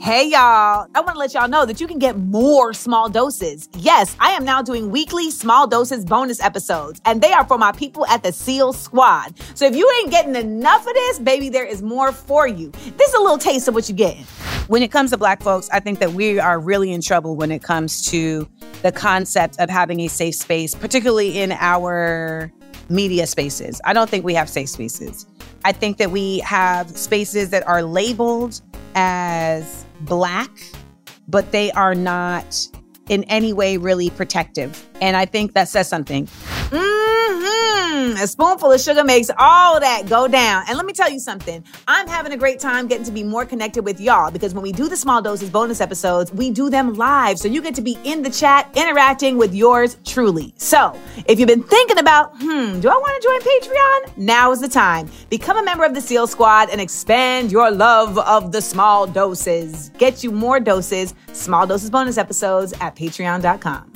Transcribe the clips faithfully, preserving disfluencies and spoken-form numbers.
Hey, y'all. I want to let y'all know that you can get more small doses. Yes, I am now doing weekly small doses bonus episodes, and they are for my people at the SEAL Squad. So if you ain't getting enough of this, baby, there is more for you. This is a little taste of what you're getting. When it comes to Black folks, I think that we are really in trouble when it comes to the concept of having a safe space, particularly in our media spaces. I don't think we have safe spaces. I think that we have spaces that are labeled as Black, but they are not in any way really protective. And I think that says something. Mm-hmm. A spoonful of sugar makes all that go down. And let me tell you something. I'm having a great time getting to be more connected with y'all because when we do the Small Doses bonus episodes, we do them live. So you get to be in the chat interacting with yours truly. So if you've been thinking about, hmm, do I want to join Patreon? Now is the time. Become a member of the SEAL Squad and expand your love of the small doses. Get you more doses, Small Doses bonus episodes at patreon dot com.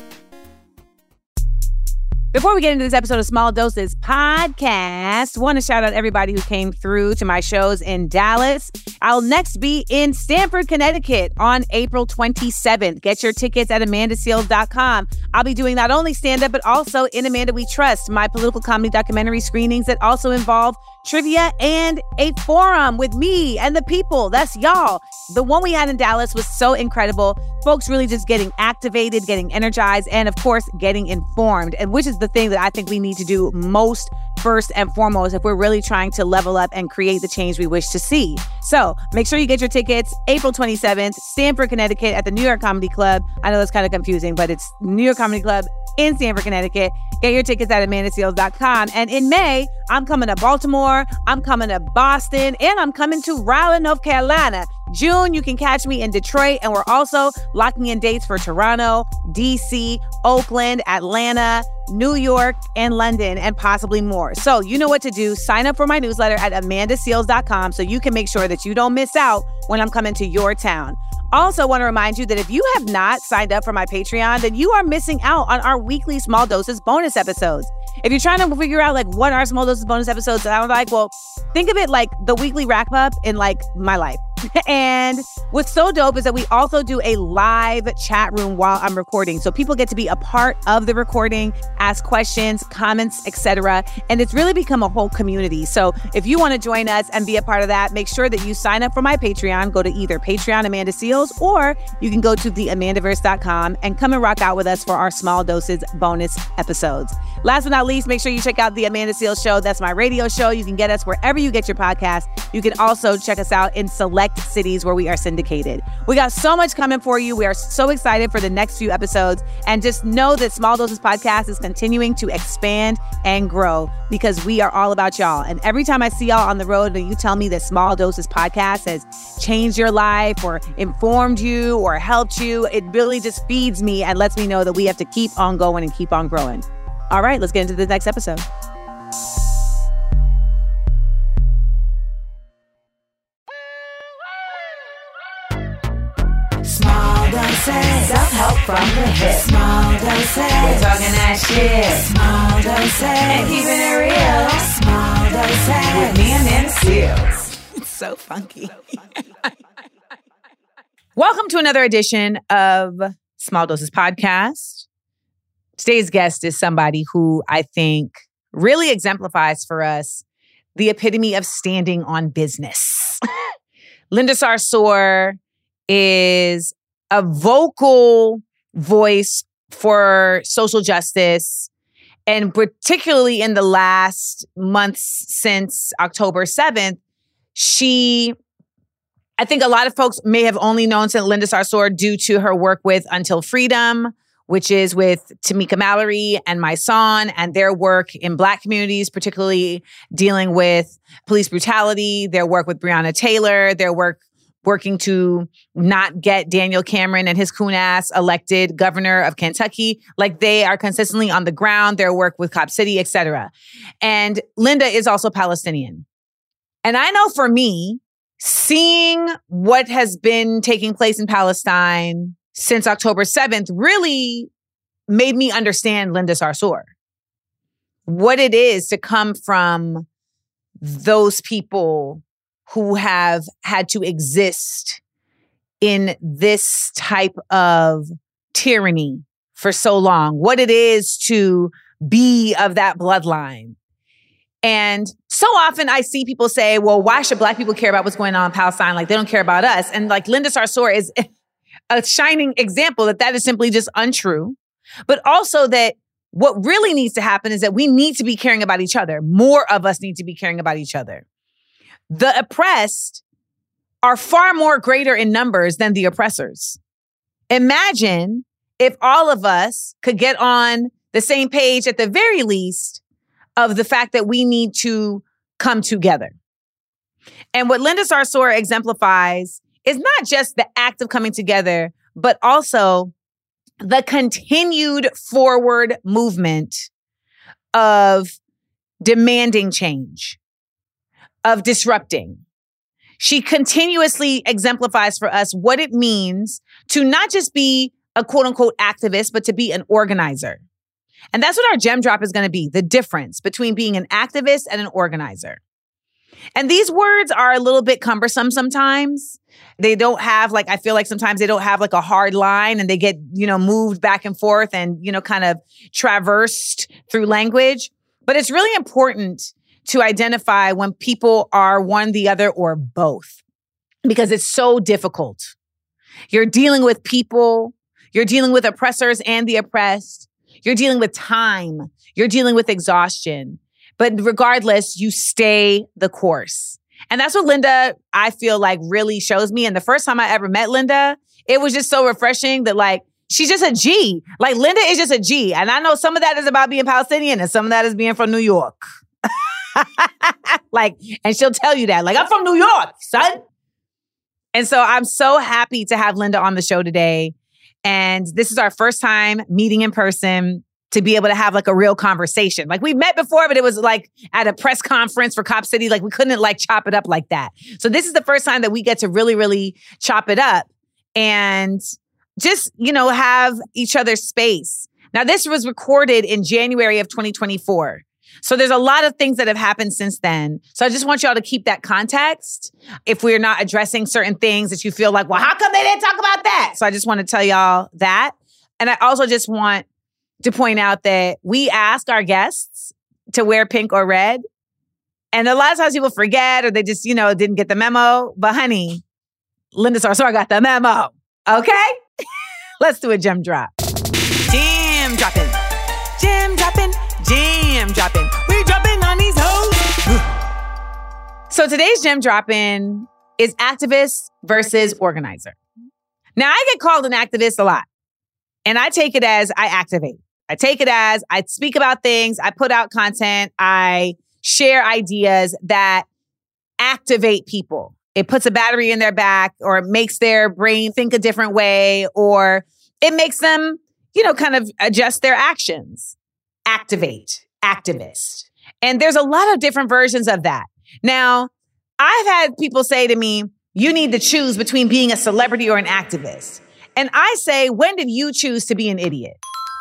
Before we get into this episode of Small Doses Podcast, I want to shout out everybody who came through to my shows in Dallas. I'll next be in Stamford, Connecticut on April twenty-seventh. Get your tickets at amanda seales dot com. I'll be doing not only stand-up, but also In Amanda We Trust, my political comedy documentary screenings that also involve trivia and a forum with me and the people. That's y'all. The one we had in Dallas was so incredible. Folks really just getting activated, getting energized, and of course, getting informed, and which is the thing that I think we need to do most first and foremost if we're really trying to level up and create the change we wish to see. So make sure you get your tickets April twenty-seventh, Stamford, Connecticut at the New York Comedy Club. I know that's kind of confusing, but it's New York Comedy Club in Stamford, Connecticut. Get your tickets at amanda seales dot com. And in May, I'm coming to Baltimore, I'm coming to Boston, and I'm coming to Raleigh, North Carolina. June, you can catch me in Detroit, and we're also locking in dates for Toronto, D C, Oakland, Atlanta, New York, and London, and possibly more. So you know what to do. Sign up for my newsletter at amanda seales dot com so you can make sure that you don't miss out when I'm coming to your town. Also want to remind you that if you have not signed up for my Patreon, then you are missing out on our weekly Small Doses bonus episodes. If you're trying to figure out like what are Small Doses bonus episodes, I'm like, well, think of it like the weekly wrap up in like my life. And what's so dope is that we also do a live chat room while I'm recording. So people get to be a part of the recording, ask questions, comments, et cetera. And it's really become a whole community. So if you want to join us and be a part of that, make sure that you sign up for my Patreon. Go to either Patreon Amanda Seales, or you can go to the amandaverse dot com and come and rock out with us for our Small Doses bonus episodes. Last but not least, make sure you check out The Amanda Seales Show. That's my radio show. You can get us wherever you get your podcast. You can also check us out in select cities where we are syndicated. We got so much coming for you. We are so excited for the next few episodes. And just know that Small Doses Podcast is continuing to expand and grow because we are all about y'all. And every time I see y'all on the road and you tell me that Small Doses Podcast has changed your life or informed you or helped you, it really just feeds me and lets me know that we have to keep on going and keep on growing. All right, let's get into the next episode. Small doses, self-help from the hip. Small doses, we're talking that shit. Small doses, and keeping it real. Small doses, with me and Amanda Seales. It's so funky. Welcome to another edition of Small Doses Podcast. Today's guest is somebody who I think really exemplifies for us the epitome of standing on business. Linda Sarsour is a vocal voice for social justice, and particularly in the last months since October seventh, she, I think a lot of folks may have only known Linda Sarsour due to her work with Until Freedom, which is with Tamika Mallory and Mysonne, and their work in Black communities, particularly dealing with police brutality, their work with Breonna Taylor, their work working to not get Daniel Cameron and his coon ass elected governor of Kentucky. Like, they are consistently on the ground, their work with Cop City, et cetera. And Linda is also Palestinian. And I know for me, seeing what has been taking place in Palestine since October seventh really made me understand Linda Sarsour. What it is to come from those people who have had to exist in this type of tyranny for so long, what it is to be of that bloodline. And so often I see people say, well, why should Black people care about what's going on in Palestine? Like, they don't care about us. And like Linda Sarsour is a shining example that that is simply just untrue. But also that what really needs to happen is that we need to be caring about each other. More of us need to be caring about each other. The oppressed are far more greater in numbers than the oppressors. Imagine if all of us could get on the same page, at the very least, of the fact that we need to come together. And what Linda Sarsour exemplifies is not just the act of coming together, but also the continued forward movement of demanding change, of disrupting. She continuously exemplifies for us what it means to not just be a quote unquote activist, but to be an organizer. And that's what our gem drop is going to be, the difference between being an activist and an organizer. And these words are a little bit cumbersome sometimes. They don't have like, I feel like sometimes they don't have like a hard line and they get, you know, moved back and forth and, you know, kind of traversed through language. But it's really important to identify when people are one, the other, or both, because it's so difficult. You're dealing with people, you're dealing with oppressors and the oppressed. You're dealing with time. You're dealing with exhaustion. But regardless, you stay the course. And that's what Linda, I feel like, really shows me. And the first time I ever met Linda, it was just so refreshing that, like, she's just a G. Like, Linda is just a G. And I know some of that is about being Palestinian and some of that is being from New York. Like, and she'll tell you that. Like, I'm from New York, son. And so I'm so happy to have Linda on the show today. And this is our first time meeting in person to be able to have like a real conversation. Like, we met before, but it was like at a press conference for Cop City. Like, we couldn't like chop it up like that. So this is the first time that we get to really, really chop it up and just, you know, have each other's space. Now, this was recorded in January of twenty twenty-four. So there's a lot of things that have happened since then. So I just want y'all to keep that context if we're not addressing certain things that you feel like, well, how come they didn't talk about that? So I just want to tell y'all that. And I also just want to point out that we ask our guests to wear pink or red. And a lot of times people forget or they just, you know, didn't get the memo. But honey, Linda Sarsour got the memo. Okay? Let's do a gem drop. Gem dropping. Gem dropping. Gem dropping. We dropping on these hoes. So today's gem dropping is activist versus organizer. Now, I get called an activist a lot. And I take it as I activate. I take it as I speak about things, I put out content, I share ideas that activate people. It puts a battery in their back, or it makes their brain think a different way, or it makes them, you know, kind of adjust their actions. Activate, activist. And there's a lot of different versions of that. Now, I've had people say to me, you need to choose between being a celebrity or an activist. And I say, when did you choose to be an idiot?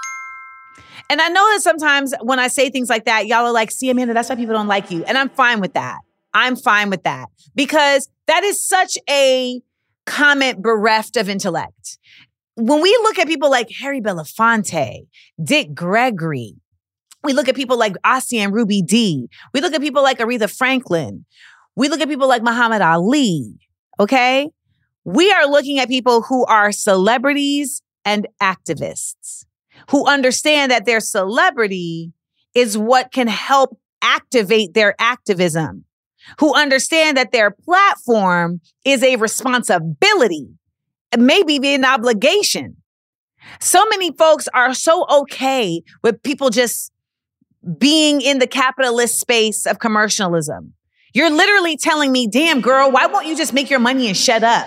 And I know that sometimes when I say things like that, y'all are like, see, Amanda, that's why people don't like you. And I'm fine with that. I'm fine with that. Because that is such a comment bereft of intellect. When we look at people like Harry Belafonte, Dick Gregory, we look at people like Ossian Ruby D. We look at people like Aretha Franklin. We look at people like Muhammad Ali, okay? We are looking at people who are celebrities and activists, who understand that their celebrity is what can help activate their activism, who understand that their platform is a responsibility, maybe an obligation. So many folks are so okay with people just being in the capitalist space of commercialism. You're literally telling me, damn, girl, why won't you just make your money and shut up?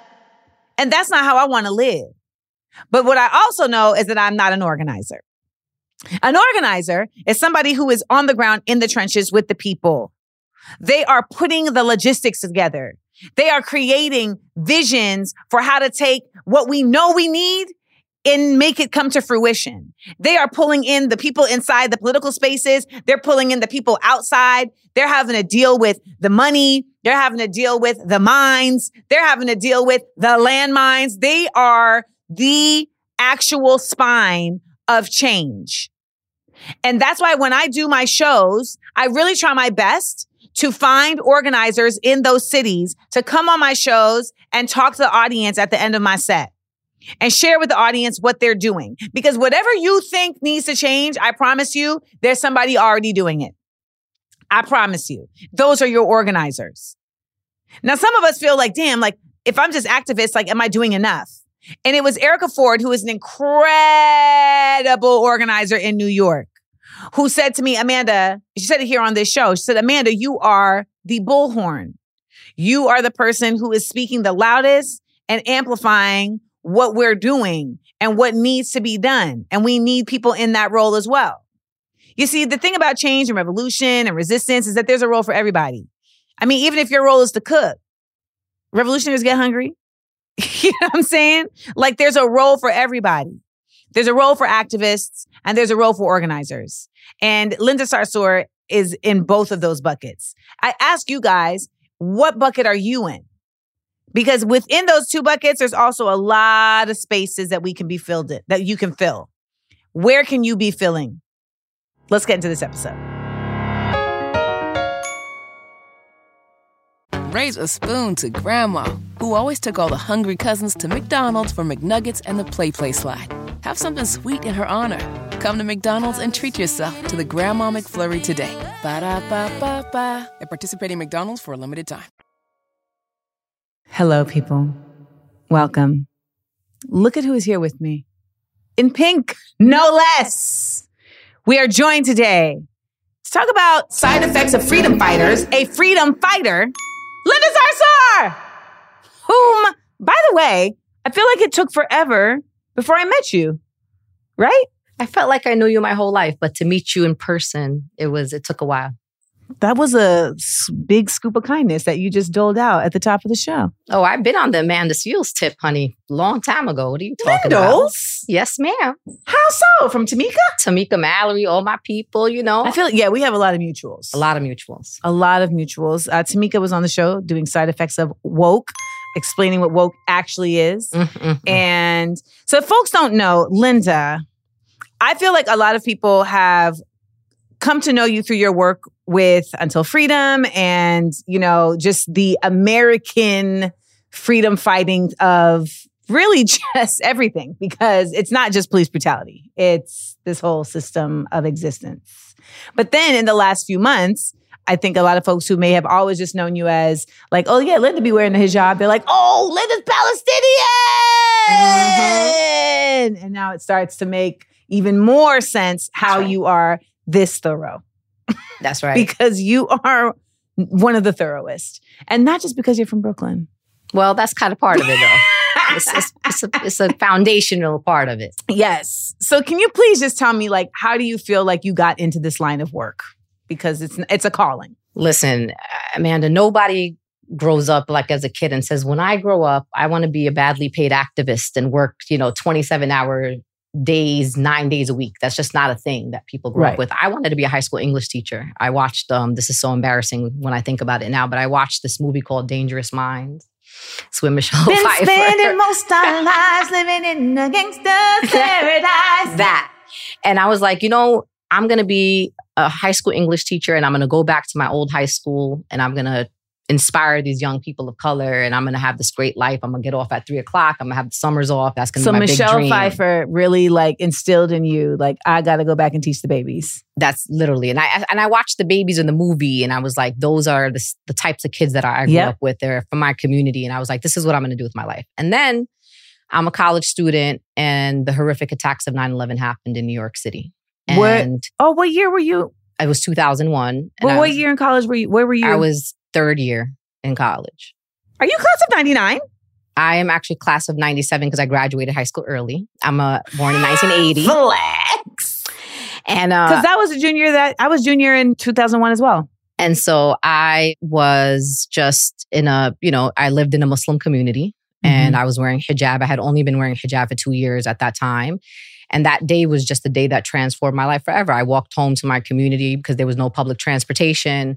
And that's not how I want to live. But what I also know is that I'm not an organizer. An organizer is somebody who is on the ground in the trenches with the people. They are putting the logistics together. They are creating visions for how to take what we know we need and make it come to fruition. They are pulling in the people inside the political spaces. They're pulling in the people outside. They're having to deal with the money They're having to deal with the mines. They're having to deal with the landmines. They are the actual spine of change. And that's why when I do my shows, I really try my best to find organizers in those cities to come on my shows and talk to the audience at the end of my set and share with the audience what they're doing. Because whatever you think needs to change, I promise you, there's somebody already doing it. I promise you. Those are your organizers. Now, some of us feel like, damn, like if I'm just activist, like, am I doing enough? And it was Erica Ford, who is an incredible organizer in New York, who said to me, Amanda, she said it here on this show. She said, Amanda, you are the bullhorn. You are the person who is speaking the loudest and amplifying what we're doing and what needs to be done. And we need people in that role as well. You see, the thing about change and revolution and resistance is that there's a role for everybody. I mean, even if your role is to cook, revolutionaries get hungry. You know what I'm saying? Like there's a role for everybody. There's a role for activists and there's a role for organizers. And Linda Sarsour is in both of those buckets. I ask you guys, what bucket are you in? Because within those two buckets, there's also a lot of spaces that we can be filled in, that you can fill. Where can you be filling? Let's get into this episode. Raise a spoon to Grandma, who always took all the hungry cousins to McDonald's for McNuggets and the Play Play Slide. Have something sweet in her honor. Come to McDonald's and treat yourself to the Grandma McFlurry today. Ba-da-ba-ba-ba. At participating McDonald's for a limited time. Hello, people. Welcome. Look at who is here with me. In pink, no less. We are joined today to talk about side effects of freedom fighters, a freedom fighter, Linda Sarsour, whom, by the way, I feel like it took forever before I met you, right? I felt like I knew you my whole life, but to meet you in person, it was, it took a while. That was a big scoop of kindness that you just doled out at the top of the show. Oh, I've been on the Amanda Seals tip, honey, long time ago. What are you talking Mandels? about? Yes, ma'am. How so? From Tamika? Tamika Mallory, all my people, you know. I feel like, yeah, we have a lot of mutuals. A lot of mutuals. A lot of mutuals. Uh, Tamika was on the show doing side effects of woke, explaining what woke actually is. Mm-hmm. And so if folks don't know, Linda, I feel like a lot of people have come to know you through your work with Until Freedom and, you know, just the American freedom fighting of really just everything, because it's not just police brutality. It's this whole system of existence. But then in the last few months, I think a lot of folks who may have always just known you as like, oh yeah, Linda be wearing the hijab. They're like, oh, Linda's Palestinian. Mm-hmm. And now it starts to make even more sense how you are this thorough. That's right. Because you are one of the thorougest. And not just because you're from Brooklyn. Well, that's kind of part of it, though. it's, it's, it's, a, it's a foundational part of it. Yes. So can you please just tell me, like, how do you feel like you got into this line of work? Because it's it's a calling. Listen, Amanda, nobody grows up like as a kid and says, when I grow up, I want to be a badly paid activist and work, you know, twenty-seven hour days, nine days a week. That's just not a thing that people grow right. up with. I wanted to be a high school English teacher. I watched, um, this is so embarrassing when I think about it now, but I watched this movie called Dangerous Minds. It's with Michelle Been Pfeiffer. spending most our lives living in a gangster's paradise. That. And I was like, you know, I'm going to be a high school English teacher and I'm going to go back to my old high school and I'm going to inspire these young people of color and I'm going to have this great life. I'm going to get off at three o'clock. I'm going to have the summers off. That's going to so be my Michelle big dream. Pfeiffer really like instilled in you, like, I got to go back and teach the babies. That's literally. And I and I watched the babies in the movie and I was like, those are the, the types of kids that I grew yep. up with. They're from my community. And I was like, this is what I'm going to do with my life. And then I'm a college student and the horrific attacks of nine eleven happened in New York City. And what? Oh, what year were you? It was two thousand one. Well, what was, year in college were you? Where were you? I was third year in college. Are you class of ninety-nine? I am actually class of ninety-seven because I graduated high school early. I'm a, born in nineteen eighty. Flex. And uh, because that was a junior that I was junior in two thousand one as well. And so I was just in a, you know, I lived in a Muslim community mm-hmm. and I was wearing hijab. I had only been wearing hijab for two years at that time. And that day was just the day that transformed my life forever. I walked home to my community because there was no public transportation.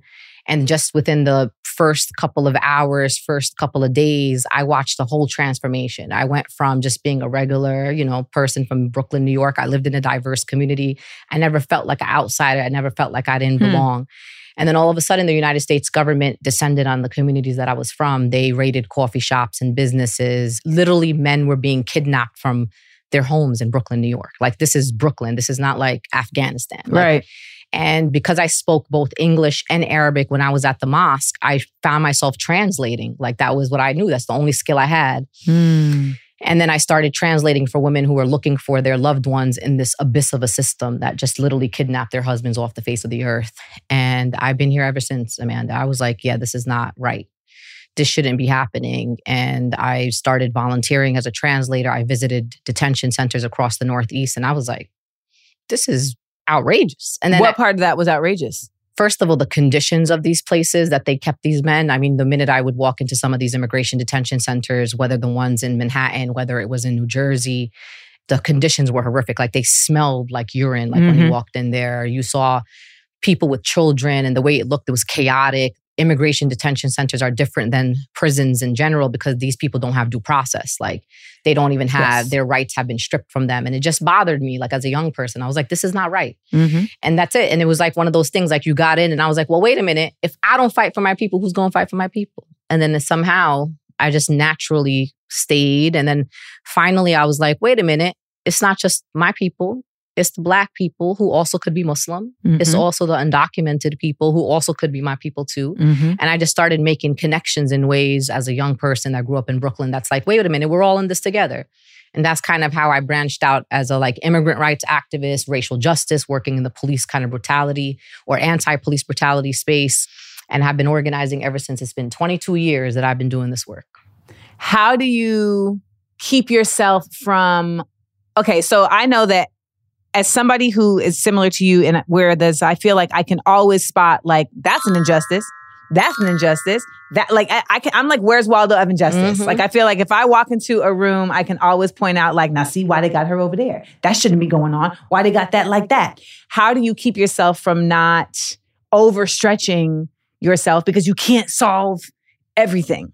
And just within the first couple of hours, first couple of days, I watched the whole transformation. I went from just being a regular, you know, person from Brooklyn, New York. I lived in a diverse community. I never felt like an outsider. I never felt like I didn't hmm. belong. And then all of a sudden, the United States government descended on the communities that I was from. They raided coffee shops and businesses. Literally, men were being kidnapped from their homes in Brooklyn, New York. Like, this is Brooklyn. This is not like Afghanistan. Like, right. And because I spoke both English and Arabic when I was at the mosque, I found myself translating. Like, that was what I knew. That's the only skill I had. Hmm. And then I started translating for women who were looking for their loved ones in this abyss of a system that just literally kidnapped their husbands off the face of the earth. And I've been here ever since, Amanda. I was like, yeah, this is not right. This shouldn't be happening. And I started volunteering as a translator. I visited detention centers across the Northeast. And I was like, this is outrageous. And then what I, part of that was outrageous? First of all, the conditions of these places that they kept these men. I mean, the minute I would walk into some of these immigration detention centers, whether the ones in Manhattan, whether it was in New Jersey, the conditions were horrific. Like, they smelled like urine, like mm-hmm. when you walked in there. You saw people with children, and the way it looked, it was chaotic. Immigration detention centers are different than prisons in general because these people don't have due process. Like, they don't even have, yes. their rights have been stripped from them. And it just bothered me, like, as a young person. I was like, this is not right. Mm-hmm. And that's it. And it was like one of those things, like, you got in and I was like, well, wait a minute. If I don't fight for my people, who's going to fight for my people? And then somehow I just naturally stayed. And then finally I was like, wait a minute. It's not just my people. It's the Black people who also could be Muslim. Mm-hmm. It's also the undocumented people who also could be my people too. Mm-hmm. And I just started making connections in ways as a young person that grew up in Brooklyn that's like, wait a minute, we're all in this together. And that's kind of how I branched out as a like immigrant rights activist, racial justice, working in the police kind of brutality or anti-police brutality space, and have been organizing ever since. It's been twenty-two years that I've been doing this work. How do you keep yourself from, okay, so I know that as somebody who is similar to you and where there's, I feel like I can always spot like, that's an injustice. That's an injustice. That like, I, I can, I'm like, where's Waldo of injustice? Mm-hmm. Like, I feel like if I walk into a room, I can always point out like, now see why they got her over there. That shouldn't be going on. Why they got that like that? How do you keep yourself from not overstretching yourself because you can't solve everything?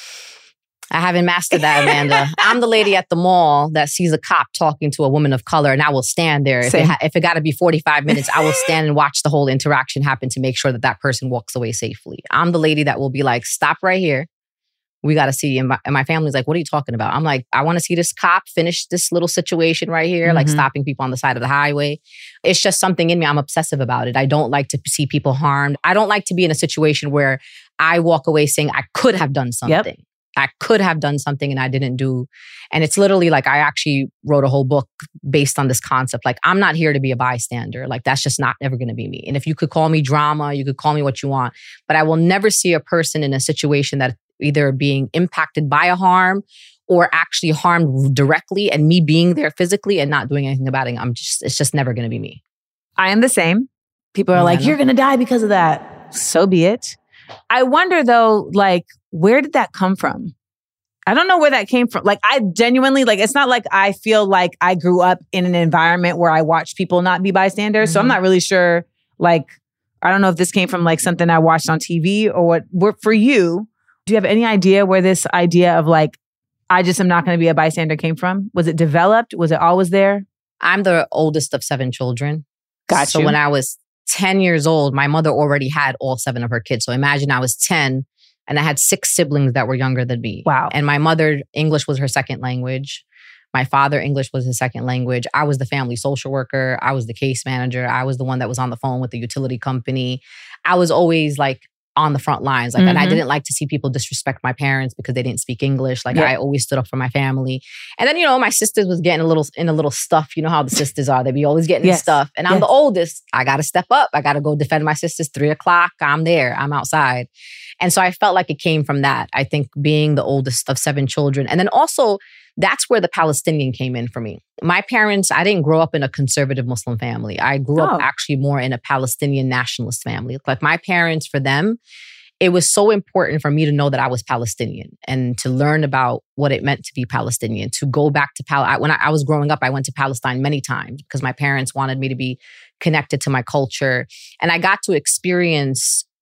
I haven't mastered that, Amanda. I'm the lady at the mall that sees a cop talking to a woman of color, and I will stand there. If it, ha- if it got to be forty-five minutes, I will stand and watch the whole interaction happen to make sure that that person walks away safely. I'm the lady that will be like, stop right here. We got to see. And my, and my family's like, what are you talking about? I'm like, I want to see this cop finish this little situation right here, mm-hmm. like stopping people on the side of the highway. It's just something in me. I'm obsessive about it. I don't like to see people harmed. I don't like to be in a situation where I walk away saying I could have done something. Yep. I could have done something and I didn't do. And it's literally like, I actually wrote a whole book based on this concept. Like, I'm not here to be a bystander. Like, that's just not ever going to be me. And if you could call me drama, you could call me what you want, but I will never see a person in a situation that either being impacted by a harm or actually harmed directly and me being there physically and not doing anything about it. I'm just, it's just never going to be me. I am the same. People are Yeah, like, you're going to die because of that. So be it. I wonder though, like, where did that come from? I don't know where that came from. Like, I genuinely, like, it's not like I feel like I grew up in an environment where I watched people not be bystanders. Mm-hmm. So I'm not really sure, like, I don't know if this came from like something I watched on T V or what. Where, for you, do you have any idea where this idea of like, I just am not going to be a bystander came from? Was it developed? Was it always there? I'm the oldest of seven children. Got so you. when I was ten years old, my mother already had all seven of her kids. So imagine I was ten and I had six siblings that were younger than me. Wow. And my mother, English was her second language. My father, English was his second language. I was the family social worker. I was the case manager. I was the one that was on the phone with the utility company. I was always like on the front lines. Like, mm-hmm. and I didn't like to see people disrespect my parents because they didn't speak English. Like, yeah. I always stood up for my family. And then, you know, my sisters was getting a little in a little stuff. You know how the sisters are. They be always getting yes. in stuff. And I'm yes. the oldest. I got to step up. I got to go defend my sisters. Three o'clock, I'm there. I'm outside. And so I felt like it came from that. I think being the oldest of seven children. And then also, that's where the Palestinian came in for me. My parents, I didn't grow up in a conservative Muslim family. I grew oh. up actually more in a Palestinian nationalist family. Like, my parents, for them, it was so important for me to know that I was Palestinian and to learn about what it meant to be Palestinian, to go back to Palestine. When I, I was growing up, I went to Palestine many times because my parents wanted me to be connected to my culture. And I got to experience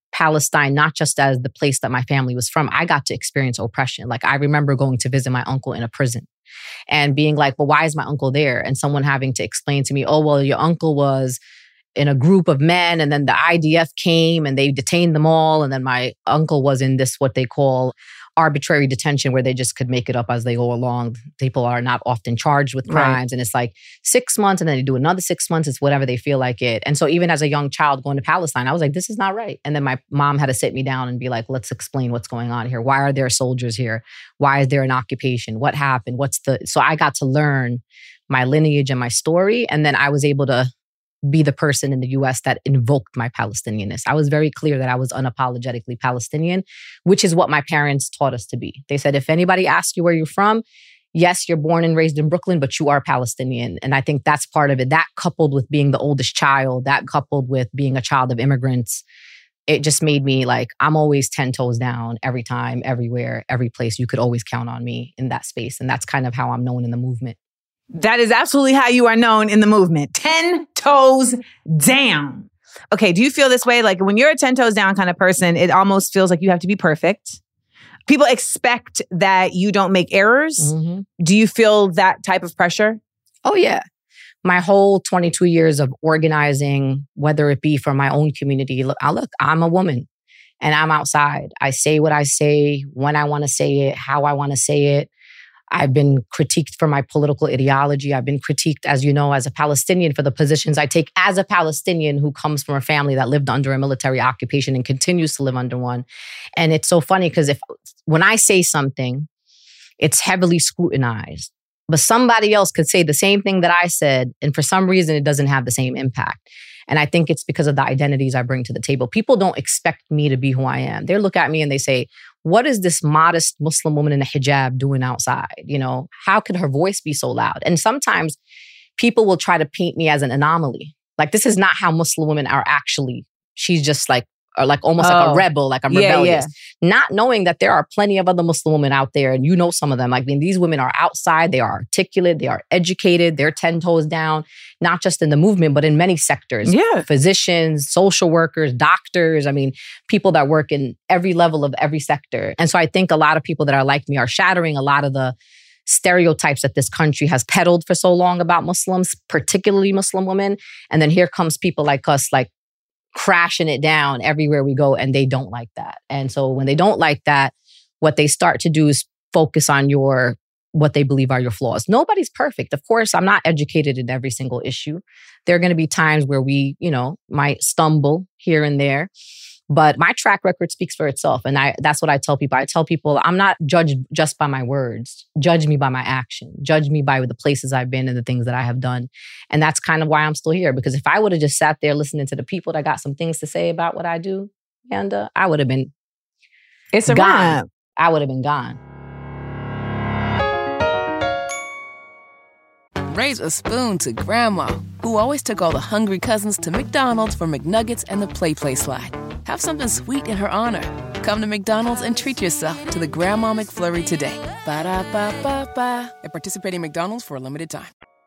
Palestine, not just as the place that my family was from, I got to experience oppression. Like I remember going to visit my uncle in a prison and being like, well, why is my uncle there? And someone having to explain to me, oh, well, your uncle was in a group of men and then the I D F came and they detained them all. And then my uncle was in this, what they call arbitrary detention, where they just could make it up as they go along. People are not often charged with crimes. Right. And it's like six months and then they do another six months. It's whatever they feel like it. And so even as a young child going to Palestine, I was like, this is not right. And then my mom had to sit me down and be like, let's explain what's going on here. Why are there soldiers here? Why is there an occupation? What happened? What's the... So I got to learn my lineage and my story. And then I was able to be the person in the U S that invoked my Palestinianness. I was very clear that I was unapologetically Palestinian, which is what my parents taught us to be. They said, if anybody asks you where you're from, yes, you're born and raised in Brooklyn, but you are Palestinian. And I think that's part of it. That coupled with being the oldest child, that coupled with being a child of immigrants, it just made me like, I'm always ten toes down every time, everywhere, every place. You could always count on me in that space. And that's kind of how I'm known in the movement. That is absolutely how you are known in the movement. ten toes down. Okay, do you feel this way? Like when you're a ten toes down kind of person, it almost feels like you have to be perfect. People expect that you don't make errors. Mm-hmm. Do you feel that type of pressure? Oh, yeah. My whole twenty-two years of organizing, whether it be for my own community, look, I look, I'm a woman and I'm outside. I say what I say, when I want to say it, how I want to say it. I've been critiqued for my political ideology. I've been critiqued, as you know, as a Palestinian for the positions I take as a Palestinian who comes from a family that lived under a military occupation and continues to live under one. And it's so funny because if when I say something, it's heavily scrutinized. But somebody else could say the same thing that I said, and for some reason, it doesn't have the same impact. And I think it's because of the identities I bring to the table. People don't expect me to be who I am. They look at me and they say, what is this modest Muslim woman in a hijab doing outside? You know, how could her voice be so loud? And sometimes people will try to paint me as an anomaly. Like, this is not how Muslim women are actually. She's just like, or like almost oh. like a rebel, like I'm rebellious. Yeah, yeah. Not knowing that there are plenty of other Muslim women out there, and you know some of them. Like, I mean, these women are outside, they are articulate, they are educated, they're ten toes down, not just in the movement, but in many sectors. Yeah. Physicians, social workers, doctors, I mean, people that work in every level of every sector. And so I think a lot of people that are like me are shattering a lot of the stereotypes that this country has peddled for so long about Muslims, particularly Muslim women. And then here comes people like us, like, crashing it down everywhere we go, and they don't like that. And so when they don't like that, what they start to do is focus on your what they believe are your flaws. Nobody's perfect. Of course, I'm not educated in every single issue. There are going to be times where we, you know, might stumble here and there. But my track record speaks for itself. And I that's what I tell people. I tell people, I'm not judged just by my words. Judge me by my action. Judge me by the places I've been and the things that I have done. And that's kind of why I'm still here. Because if I would have just sat there listening to the people that got some things to say about what I do, and uh, I would have been it's a gone. wrap. I would have been gone. Raise a spoon to Grandma, who always took all the hungry cousins to McDonald's for McNuggets and the Play Play Slide. Have something sweet in her honor. Come to McDonald's and treat yourself to the Grandma McFlurry today. Ba-da-ba-ba-ba. At participating McDonald's for a limited time.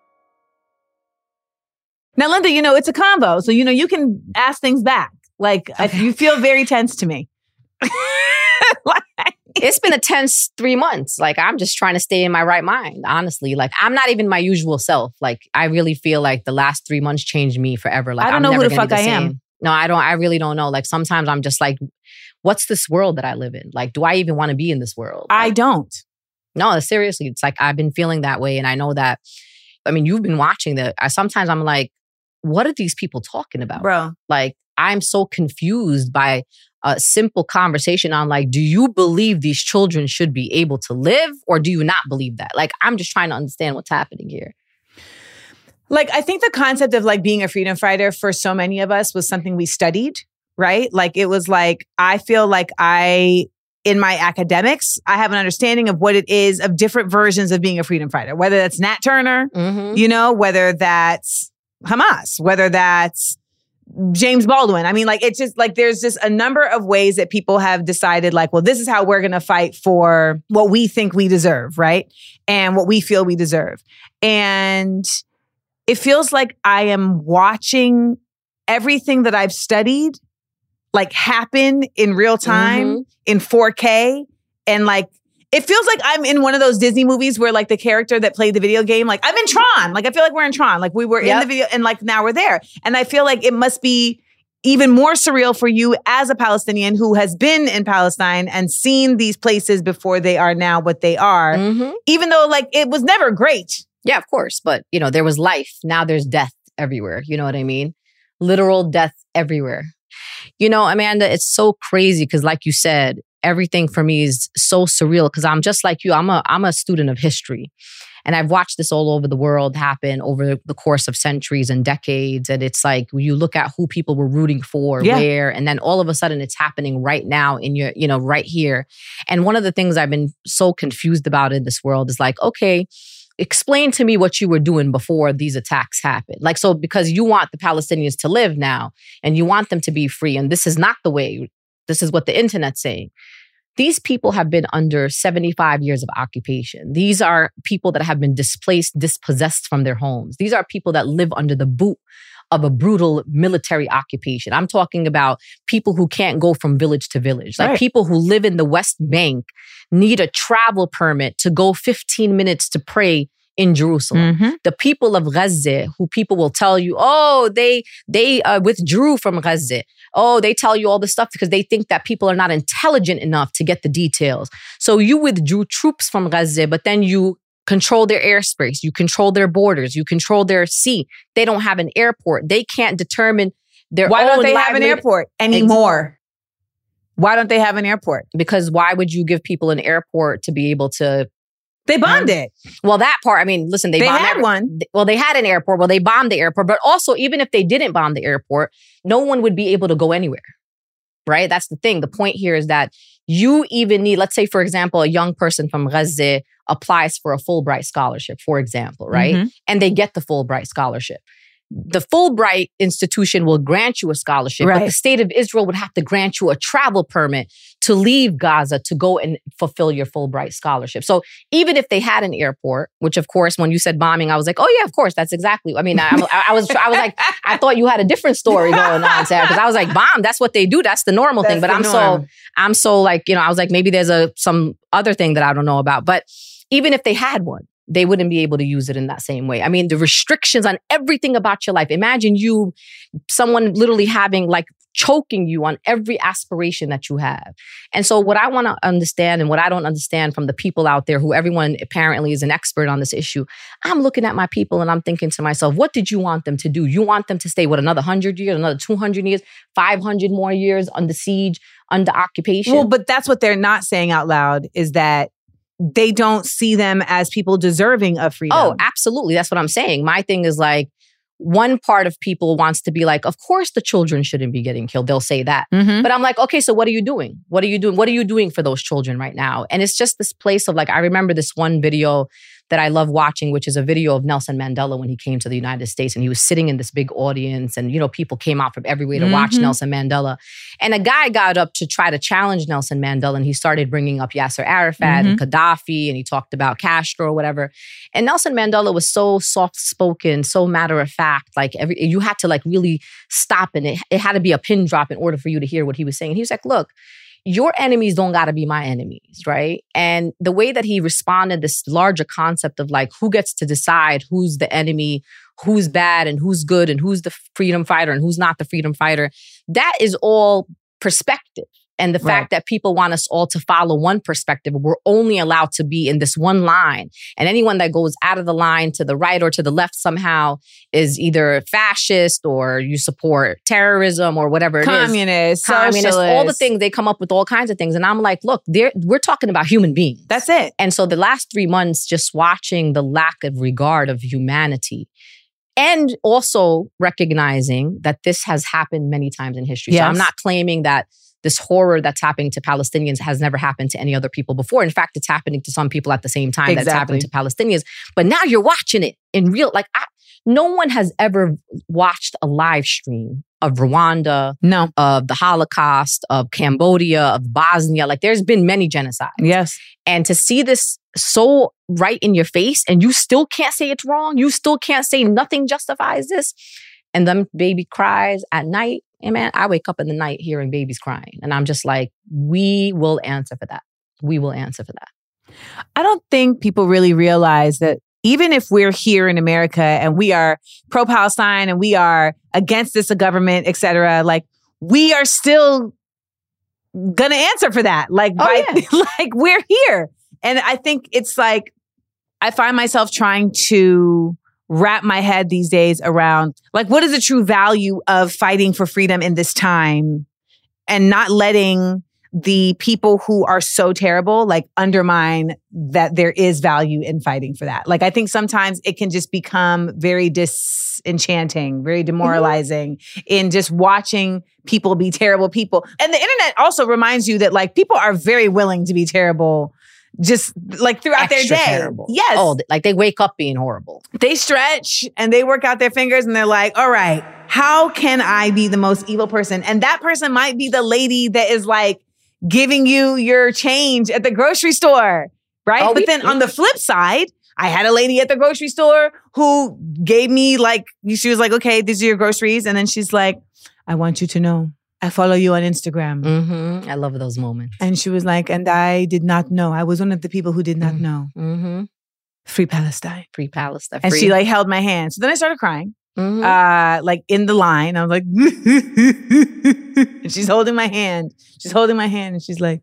Now, Linda, you know, it's a combo. So, you know, you can ask things back. Like, okay. You feel very tense to me. Like, it's been a tense three months. Like, I'm just trying to stay in my right mind, honestly. Like, I'm not even my usual self. Like, I really feel like the last three months changed me forever. Like, I don't I'm know never who the fuck the I same. am. No, I don't. I really don't know. Like, sometimes I'm just like, what's this world that I live in? Like, do I even want to be in this world? I like, don't. No, seriously. It's like, I've been feeling that way. And I know that, I mean, you've been watching the, I, sometimes I'm like, what are these people talking about? Bro. Like, I'm so confused by a simple conversation on like, do you believe these children should be able to live, or do you not believe that? Like, I'm just trying to understand what's happening here. Like, I think the concept of like being a freedom fighter for so many of us was something we studied, right? Like, it was like, I feel like I, in my academics, I have an understanding of what it is of different versions of being a freedom fighter, whether that's Nat Turner, mm-hmm. you know, whether that's Hamas, whether that's James Baldwin. I mean, like, it's just like, there's just a number of ways that people have decided like, well, this is how we're going to fight for what we think we deserve, right? And what we feel we deserve. And it feels like I am watching everything that I've studied like happen in real time Mm-hmm. in four K. And like, it feels like I'm in one of those Disney movies where like the character that played the video game, like I'm in Tron. Like I feel like we're in Tron. Like we were Yep. in the video and like now we're there. And I feel like it must be even more surreal for you as a Palestinian who has been in Palestine and seen these places before they are now what they are, Mm-hmm. even though like it was never great. Yeah, of course. But, you know, there was life. Now there's death everywhere. You know what I mean? Literal death everywhere. You know, Amanda, it's so crazy because like you said, everything for me is so surreal because I'm just like you. I'm a I'm a student of history. And I've watched this all over the world happen over the course of centuries and decades. And it's like when you look at who people were rooting for, Yeah. where, and then all of a sudden it's happening right now in your, you know, right here. And one of the things I've been so confused about in this world is like, okay, explain to me what you were doing before these attacks happened. Like, so because you want the Palestinians to live now and you want them to be free. And this is not the way, this is what the internet's saying. These people have been under seventy-five years of occupation. These are people that have been displaced, dispossessed from their homes. These are people that live under the boot of a brutal military occupation. I'm talking about people who can't go from village to village. Like Right. people who live in the West Bank need a travel permit to go fifteen minutes to pray in Jerusalem. Mm-hmm. The people of Gaza, who people will tell you, oh, they they uh, withdrew from Gaza. Oh, they tell you all this stuff because they think that people are not intelligent enough to get the details. So you withdrew troops from Gaza, but then you control their airspace, you control their borders, you control their sea. They don't have an airport. They can't determine their Why own don't they have an livelihood. airport anymore? Why don't they have an airport? Because why would you give people an airport to be able to? They bombed it. Well, that part, I mean, listen, they, They bombed had every- one. Well, they had an airport. Well, they bombed the airport. But also, even if they didn't bomb the airport, no one would be able to go anywhere, right? That's the thing. The point here is that you even need, let's say, for example, a young person from Gaza applies for a Fulbright scholarship, for example, right? Mhm. And they get the Fulbright scholarship. The Fulbright institution will grant you a scholarship, but Right. the state of Israel would have to grant you a travel permit to leave Gaza to go and fulfill your Fulbright scholarship. So even if they had an airport, which of course, when you said bombing, I was like, oh yeah, of course, that's exactly. I mean, I, I, I was, I was like, I thought you had a different story going on, Sarah, because I was like, bomb, that's what they do, that's the normal thing. But That's I'm the so, norm. I'm so like, you know, I was like, maybe there's a some other thing that I don't know about. But even if they had one, they wouldn't be able to use it in that same way. I mean, the restrictions on everything about your life. Imagine you, someone literally having like choking you on every aspiration that you have. And so what I want to understand and what I don't understand from the people out there who everyone apparently is an expert on this issue, I'm looking at my people and I'm thinking to myself, what did you want them to do? You want them to stay, what, another one hundred years, another two hundred years, five hundred more years under siege, under occupation? Well, but that's what they're not saying out loud is that they don't see them as people deserving of freedom. Oh, absolutely. That's what I'm saying. My thing is like, one part of people wants to be like, of course the children shouldn't be getting killed. They'll say that. Mhm. But I'm like, okay, so what are you doing? What are you doing? What are you doing for those children right now? And it's just this place of like, I remember this one video that I love watching, which is a video of Nelson Mandela when he came to the United States and he was sitting in this big audience and, you know, people came out from everywhere to watch Mhm. Nelson Mandela. And a guy got up to try to challenge Nelson Mandela and he started bringing up Yasser Arafat and Gaddafi and he talked about Castro or whatever. And Nelson Mandela was so soft-spoken, so matter-of-fact, like every you had to like really stop and it, it had to be a pin drop in order for you to hear what he was saying. And he was like, look, your enemies don't got to be my enemies, right? And the way that he responded, this larger concept of like, who gets to decide who's the enemy, who's bad and who's good and who's the freedom fighter and who's not the freedom fighter, that is all perspective. And the Right. fact that people want us all to follow one perspective, we're only allowed to be in this one line. And anyone that goes out of the line to the right or to the left somehow is either fascist or you support terrorism or whatever it is. Communist, Communist, all the socialist. things, they come up with all kinds of things. And I'm like, look, they're, we're talking about human beings. That's it. And so the last three months, just watching the lack of regard of humanity and also recognizing that this has happened many times in history. So Yes. I'm not claiming that this horror that's happening to Palestinians has never happened to any other people before. In fact, it's happening to some people at the same time that's happening to Palestinians. But now you're watching it in real, like I, no one has ever watched a live stream of Rwanda, No. of the Holocaust, of Cambodia, of Bosnia. Like there's been many genocides. Yes. And to see this so right in your face and you still can't say it's wrong, you still can't say nothing justifies this. And then baby cries at night Hey, man, I wake up in the night hearing babies crying. And I'm just like, we will answer for that. We will answer for that. I don't think people really realize that even if we're here in America and we are pro-Palestine and we are against this government, et cetera, like we are still gonna answer for that. Like, oh, by, yeah. like we're here. And I think it's like, I find myself trying to wrap my head these days around, like, what is the true value of fighting for freedom in this time and not letting the people who are so terrible, like, undermine that there is value in fighting for that. Like, I think sometimes it can just become very disenchanting, very demoralizing mm-hmm. in just watching people be terrible people. And the internet also reminds you that, like, people are very willing to be terrible just like throughout Extra their day. Terrible. Yes. Oh, like they wake up being horrible. They stretch and they work out their fingers and they're like, all right, how can I be the most evil person? And that person might be the lady that is like giving you your change at the grocery store, right? Oh, but we, then we, on the flip side, I had a lady at the grocery store who gave me like, she was like, okay, these are your groceries. And then she's like, I want you to know, I follow you on Instagram. Mm-hmm. I love those moments. And she was like, and I did not know. I was one of the people who did not mm-hmm. know. Mm-hmm. Free Palestine. Free Palestine. And free. she like held my hand. So then I started crying. Mm-hmm. Uh, like in the line. I was like, and she's holding my hand. She's holding my hand and she's like,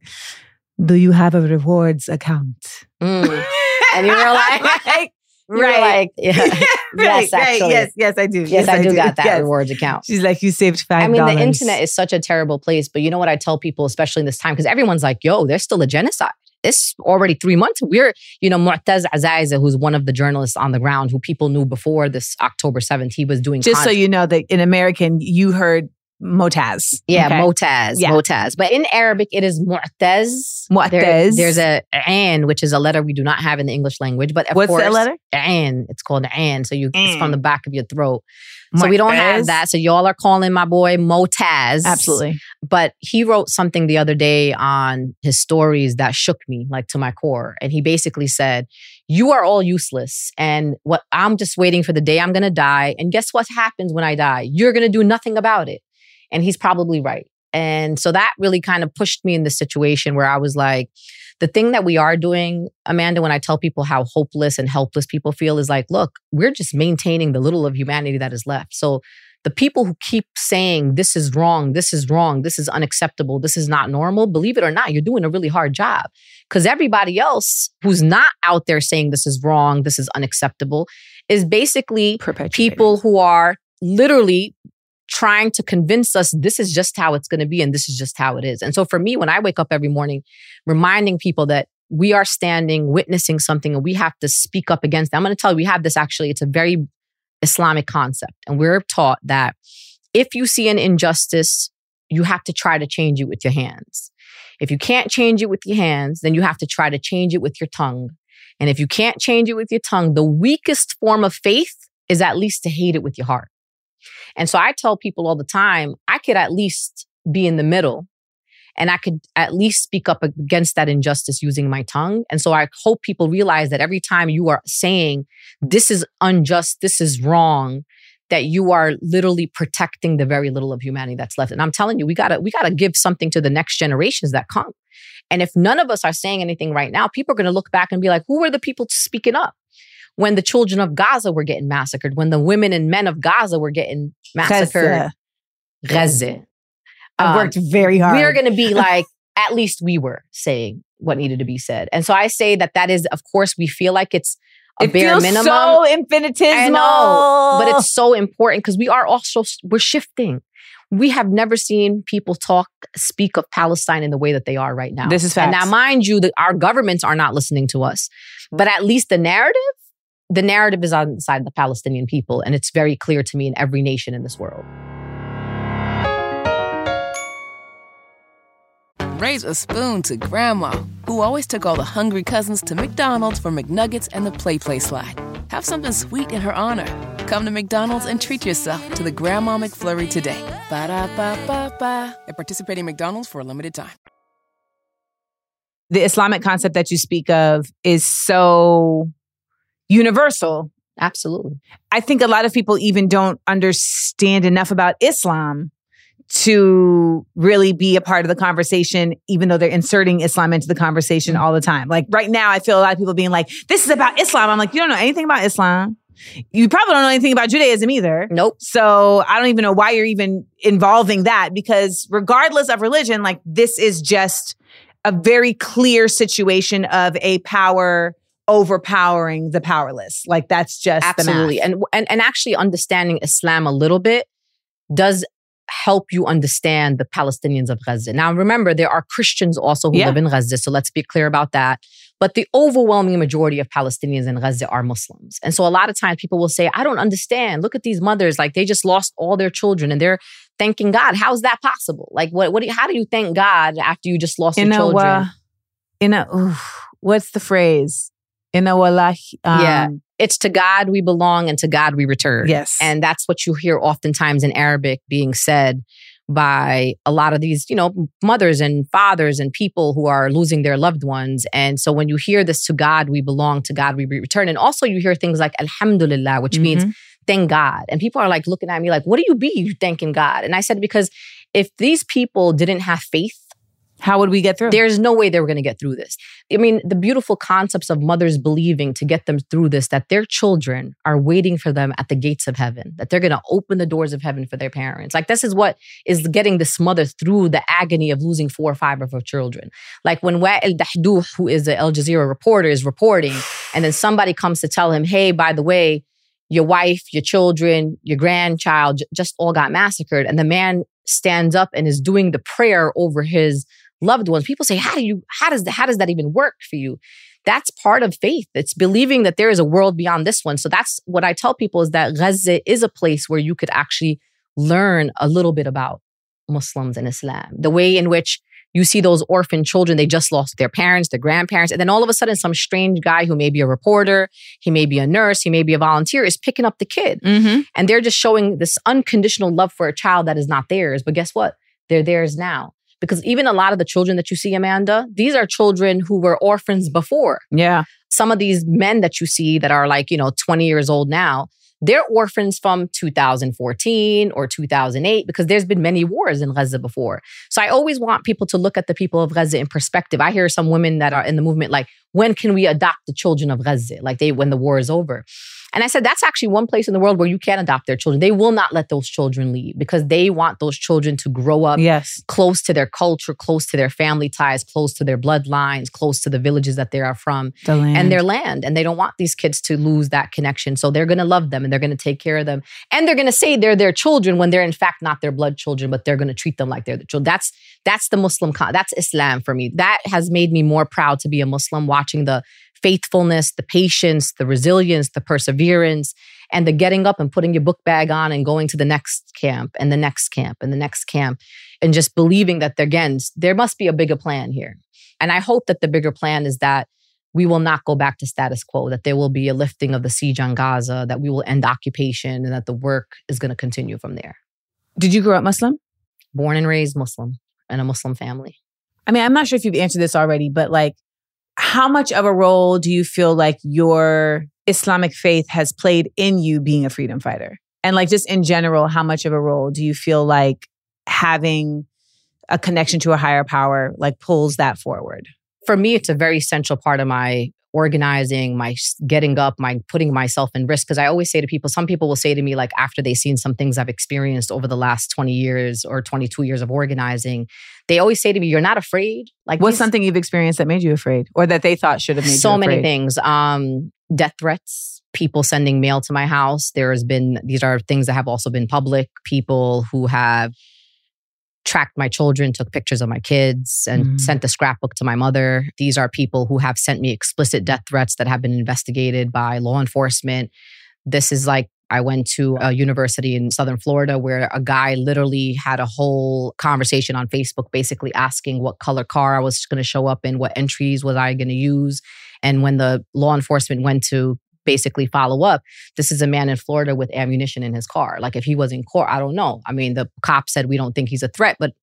do you have a rewards account? Mm. And you were like, like you right. were like, yeah. right, yes, actually. Right. Yes, yes, I do. Yes, yes I, I do, do got that yes. rewards account. She's like, you saved five dollars. I mean, the internet is such a terrible place, but you know what I tell people, especially in this time, because everyone's like, yo, there's still a genocide. It's already three months. We're, you know, Mu'taz Azaiza, who's one of the journalists on the ground who people knew before this October seventh, he was doing Just con- so you know that in American, you heard Motaz. Yeah, okay? Motaz, yeah. Motaz. But in Arabic, it is Mu'taz. Mu'taz. There, there's a an, which is a letter we do not have in the English language. But of What's course, that letter? An. It's called an. So you, An. it's from the back of your throat. So we don't have that. So y'all are calling my boy Motaz. Absolutely. But he wrote something the other day on his stories that shook me, like, to my core. And he basically said, you are all useless. And what I'm just waiting for the day I'm going to die. And guess what happens when I die? You're going to do nothing about it. And he's probably right. And so that really kind of pushed me in this situation where I was like, the thing that we are doing, Amanda, when I tell people how hopeless and helpless people feel is like, look, we're just maintaining the little of humanity that is left. So the people who keep saying this is wrong, this is wrong, this is unacceptable, this is not normal, believe it or not, you're doing a really hard job. Because everybody else who's not out there saying this is wrong, this is unacceptable, is basically people who are literally trying to convince us this is just how it's going to be and this is just how it is. And so for me, when I wake up every morning, reminding people that we are standing, witnessing something, and we have to speak up against it. I'm going to tell you, we have this actually, it's a very Islamic concept. And we're taught that if you see an injustice, you have to try to change it with your hands. If you can't change it with your hands, then you have to try to change it with your tongue. And if you can't change it with your tongue, the weakest form of faith is at least to hate it with your heart. And so I tell people all the time, I could at least be in the middle and I could at least speak up against that injustice using my tongue. And so I hope people realize that every time you are saying, this is unjust, this is wrong, that you are literally protecting the very little of humanity that's left. And I'm telling you, we gotta, we gotta give something to the next generations that come. And if none of us are saying anything right now, people are gonna look back and be like, who were the people speaking up? When the children of Gaza were getting massacred, when the women and men of Gaza were getting massacred. Gaza. I worked very hard. We're going to be like, at least we were saying what needed to be said. And so I say that that is, of course, we feel like it's a it bare feels minimum. so infinitesimal. I know, but it's so important because we are also, we're shifting. We have never seen people talk, speak of Palestine in the way that they are right now. This is facts. And now, mind you, that our governments are not listening to us, but at least the narrative, the narrative is on the side of the Palestinian people. And it's very clear to me in every nation in this world. Raise a spoon to Grandma, who always took all the hungry cousins to McDonald's for McNuggets and the Play Play Slide. Have something sweet in her honor. Come to McDonald's and treat yourself to the Grandma McFlurry today. Ba-da-ba-ba-ba. At participating McDonald's for a limited time. The Islamic concept that you speak of is so universal. Absolutely. I think a lot of people even don't understand enough about Islam to really be a part of the conversation, even though they're inserting Islam into the conversation all the time. Like right now, I feel a lot of people being like, this is about Islam. I'm like, you don't know anything about Islam. You probably don't know anything about Judaism either. Nope. So I don't even know why you're even involving that, because regardless of religion, like this is just a very clear situation of a power overpowering the powerless. Like that's just absolutely. The math. And, and and actually understanding Islam a little bit does help you understand the Palestinians of Gaza. Now, remember, there are Christians also who Yeah. live in Gaza, so let's be clear about that. But the overwhelming majority of Palestinians in Gaza are Muslims. And so a lot of times people will say, I don't understand. Look at these mothers, like they just lost all their children and they're thanking God. How's that possible? Like, what? What? Do you, how do you thank God after you just lost In your a, children? uh, in a, oof, what's the phrase? In a wallahi. Um, Yeah. It's to God we belong and to God we return. Yes. And that's what you hear oftentimes in Arabic being said by a lot of these, you know, mothers and fathers and people who are losing their loved ones. And so when you hear this, to God we belong, to God we return. And also you hear things like Alhamdulillah, which Mhm. means thank God. And people are like looking at me like, what do you be you thanking God? And I said, because if these people didn't have faith, How would we get through? there's no way they were going to get through this. I mean, the beautiful concepts of mothers believing to get them through this, that their children are waiting for them at the gates of heaven, that they're going to open the doors of heaven for their parents. Like this is what is getting this mother through the agony of losing four or five of her children. Like when Wa'il Dahdouh, who is the Al Jazeera reporter, is reporting, and then somebody comes to tell him, hey, by the way, your wife, your children, your grandchild j- just all got massacred. And the man stands up and is doing the prayer over his loved ones. People say, how do you, how does that, how does that even work for you? That's part of faith. It's believing that there is a world beyond this one. So that's what I tell people, is that Gaza is a place where you could actually learn a little bit about Muslims and Islam. The way in which you see those orphan children, they just lost their parents, their grandparents. And then all of a sudden, some strange guy who may be a reporter, he may be a nurse, he may be a volunteer, is picking up the kid. Mm-hmm. And they're just showing this unconditional love for a child that is not theirs. But guess what? They're theirs now. Because even a lot of the children that you see, Amanda, these are children who were orphans before. Yeah. Some of these men that you see that are like, you know, twenty years old now, they're orphans from two thousand fourteen or two thousand eight, because there's been many wars in Gaza before. So I always want people to look at the people of Gaza in perspective. I hear some women that are in the movement like, when can we adopt the children of Gaza? Like they, when the war is over. And I said, that's actually one place in the world where you can adopt their children. They will not let those children leave, because they want those children to grow up Yes. close to their culture, close to their family ties, close to their bloodlines, close to the villages that they are from The land. and their land. And they don't want these kids to lose that connection. So they're going to love them and they're going to take care of them. And they're going to say they're their children when they're in fact not their blood children, but they're going to treat them like they're the children. That's that's the Muslim, con- that's Islam for me. That has made me more proud to be a Muslim, watching the faithfulness, the patience, the resilience, the perseverance, and the getting up and putting your book bag on and going to the next camp and the next camp and the next camp, and just believing that, again, there must be a bigger plan here. And I hope that the bigger plan is that we will not go back to status quo, that there will be a lifting of the siege on Gaza, that we will end occupation, and that the work is going to continue from there. Did you grow up Muslim? Born and raised Muslim in a Muslim family. I mean, I'm not sure if you've answered this already, but like, how much of a role do you feel like your Islamic faith has played in you being a freedom fighter? And like, just in general, how much of a role do you feel like having a connection to a higher power like pulls that forward? For me, it's a very central part of my organizing, my getting up, my putting myself in risk. Because I always say to people, some people will say to me, like after they've seen some things I've experienced over the last twenty years or twenty-two years of organizing, they always say to me, you're not afraid. Like, What's these- something you've experienced that made you afraid, or that they thought should have made so you afraid? many things. Um, death threats, people sending mail to my house. There has been, these are things that have also been public. People who have tracked my children, took pictures of my kids, and Mm. sent the scrapbook to my mother. These are people who have sent me explicit death threats that have been investigated by law enforcement. This is like, I went to a university in Southern Florida where a guy literally had a whole conversation on Facebook basically asking what color car I was going to show up in, what entries was I going to use. And when the law enforcement went to basically follow up, this is a man in Florida with ammunition in his car. Like if he was in court, I don't know. I mean, the cop said, we don't think he's a threat, but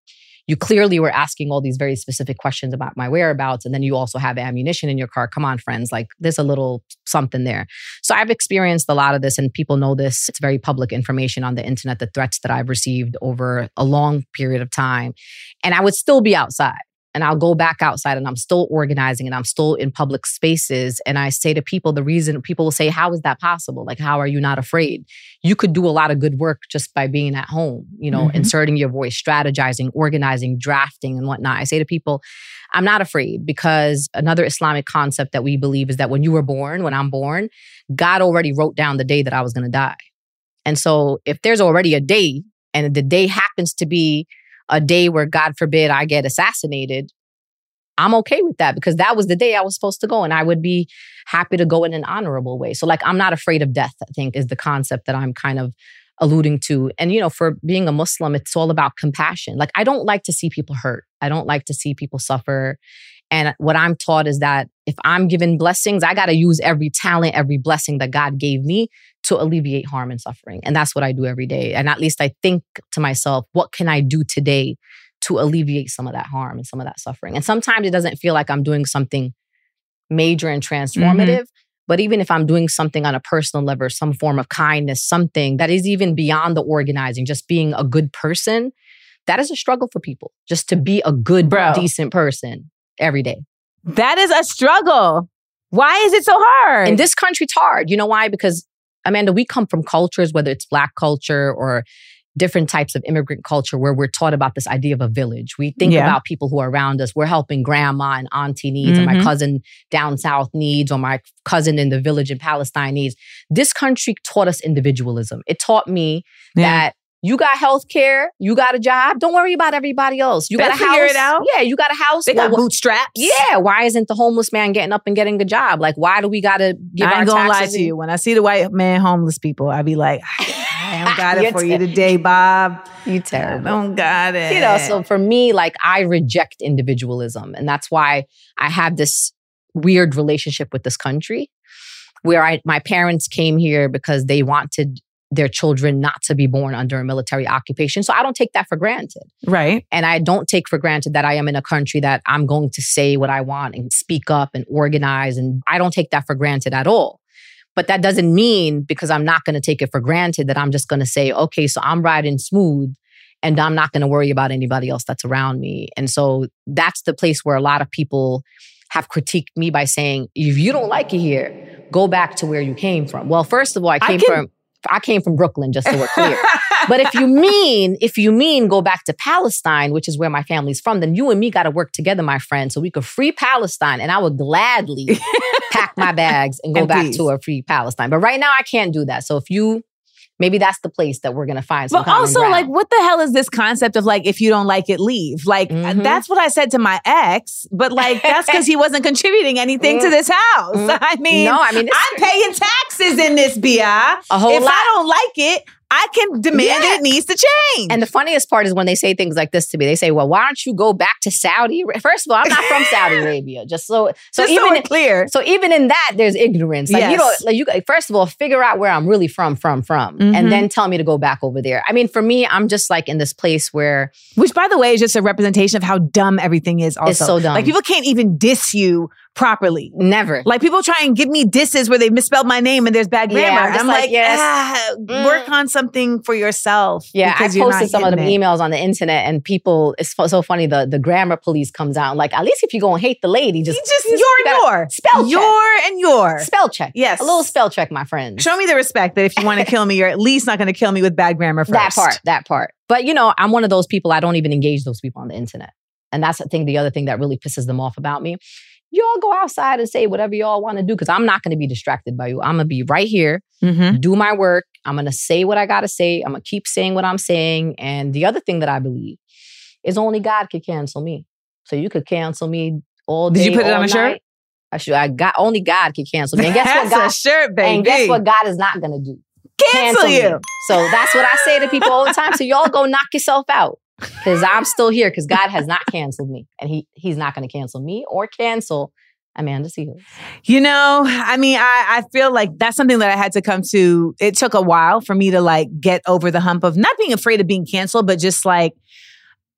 You clearly were asking all these very specific questions about my whereabouts. And then you also have ammunition in your car. Come on, friends. Like there's a little something there. So I've experienced a lot of this and people know this. It's very public information on the internet, the threats that I've received over a long period of time. And I would still be outside. And I'll go back outside and I'm still organizing and I'm still in public spaces. And I say to people, the reason people will say, how is that possible? Like, how are you not afraid? You could do a lot of good work just by being at home, you know, mm-hmm. inserting your voice, strategizing, organizing, drafting and whatnot. I say to people, I'm not afraid because another Islamic concept that we believe is that when you were born, when I'm born, God already wrote down the day that I was going to die. And so if there's already a day and the day happens to be a day where, God forbid, I get assassinated, I'm okay with that because that was the day I was supposed to go and I would be happy to go in an honorable way. So like, I'm not afraid of death, I think is the concept that I'm kind of alluding to. And, you know, for being a Muslim, it's all about compassion. Like, I don't like to see people hurt. I don't like to see people suffer. And what I'm taught is that if I'm given blessings, I got to use every talent, every blessing that God gave me to alleviate harm and suffering. And that's what I do every day. And at least I think to myself, what can I do today to alleviate some of that harm and some of that suffering? And sometimes it doesn't feel like I'm doing something major and transformative. Mm-hmm. But even if I'm doing something on a personal level, some form of kindness, something that is even beyond the organizing, just being a good person, that is a struggle for people. Just to be a good, Bro. decent person every day. That is a struggle. Why is it so hard? In this country, it's hard. You know why? Because, Amanda, we come from cultures, whether it's Black culture or different types of immigrant culture where we're taught about this idea of a village. We think yeah. about people who are around us. We're helping grandma and auntie needs, mm-hmm. or my cousin down south needs, or my cousin in the village in Palestine needs. This country taught us individualism. It taught me yeah. that you got health care, you got a job, don't worry about everybody else. You They'll got a house. Figure it out. Yeah, you got a house. They got well, bootstraps. Yeah, why isn't the homeless man getting up and getting a job? Like, why do we got to give I our ain't gonna lie taxes? to you. When I see the white man homeless people, I be like, I don't got it for ter- you today, Bob. You terrible. I don't got it. You know, so for me, like, I reject individualism. And that's why I have this weird relationship with this country where I my parents came here because they wanted their children not to be born under a military occupation. So I don't take that for granted. Right. And I don't take for granted that I am in a country that I'm going to say what I want and speak up and organize. And I don't take that for granted at all. But that doesn't mean, because I'm not going to take it for granted, that I'm just going to say, okay, so I'm riding smooth and I'm not going to worry about anybody else that's around me. And so that's the place where a lot of people have critiqued me by saying, if you don't like it here, go back to where you came from. Well, first of all, I came I can- from... I came from Brooklyn, just so we're clear. But if you mean, if you mean go back to Palestine, which is where my family's from, then you and me got to work together, my friend, so we could free Palestine. And I would gladly pack my bags and go and back peace. to a free Palestine. But right now, I can't do that. So if you, maybe that's the place that we're going to find some But also, ground. like, what the hell is this concept of, like, if you don't like it, leave? Like, mm-hmm. that's what I said to my ex. But, like, that's because he wasn't contributing anything to this house. Mm-hmm. I mean, no, I mean, I'm paying taxes in this B I. A whole if lot. I don't like it, I can demand yeah. it needs to change. And the funniest part is when they say things like this to me. They say, well, why don't you go back to Saudi? First of all, I'm not from Saudi Arabia. Just so so just even so in, clear. So even in that, there's ignorance. Like, yes. you know, like you first of all, figure out where I'm really from, from, from. Mm-hmm. And then tell me to go back over there. I mean, for me, I'm just like in this place where... Which, by the way, is just a representation of how dumb everything is also. It's so dumb. Like, people can't even diss you properly. Never. Like, people try and give me disses where they misspelled my name and there's bad grammar. Yeah, I'm, just I'm like, like, yes. ah, Mm. work on something for yourself. Yeah, I posted some of them it. emails on the internet and people, it's so funny, the, the grammar police comes out and like, at least if you're going to hate the lady, just... You just, just your and your. Spell check. Your and your. Spell check. Yes. A little spell check, my friend. Show me the respect that if you want to kill me, you're at least not going to kill me with bad grammar first. That part, that part. But you know, I'm one of those people, I don't even engage those people on the internet. And that's, I think, the other thing that really pisses them off about me. Y'all go outside and say whatever y'all want to do because I'm not going to be distracted by you. I'm going to be right here, mm-hmm. do my work. I'm going to say what I got to say. I'm going to keep saying what I'm saying. And the other thing that I believe is only God could cancel me. So you could cancel me all day, Did you put it on a night. shirt? I should. I got only God could cancel me. And guess that's what God? A shirt, baby. And guess what God is not going to do? Cancel, cancel you. Me. So that's what I say to people all the time. So y'all go knock yourself out. Because I'm still here because God has not canceled me. And he he's not going to cancel me or cancel Amanda Seales. You know, I mean, I, I feel like that's something that I had to come to. It took a while for me to like get over the hump of not being afraid of being canceled, but just like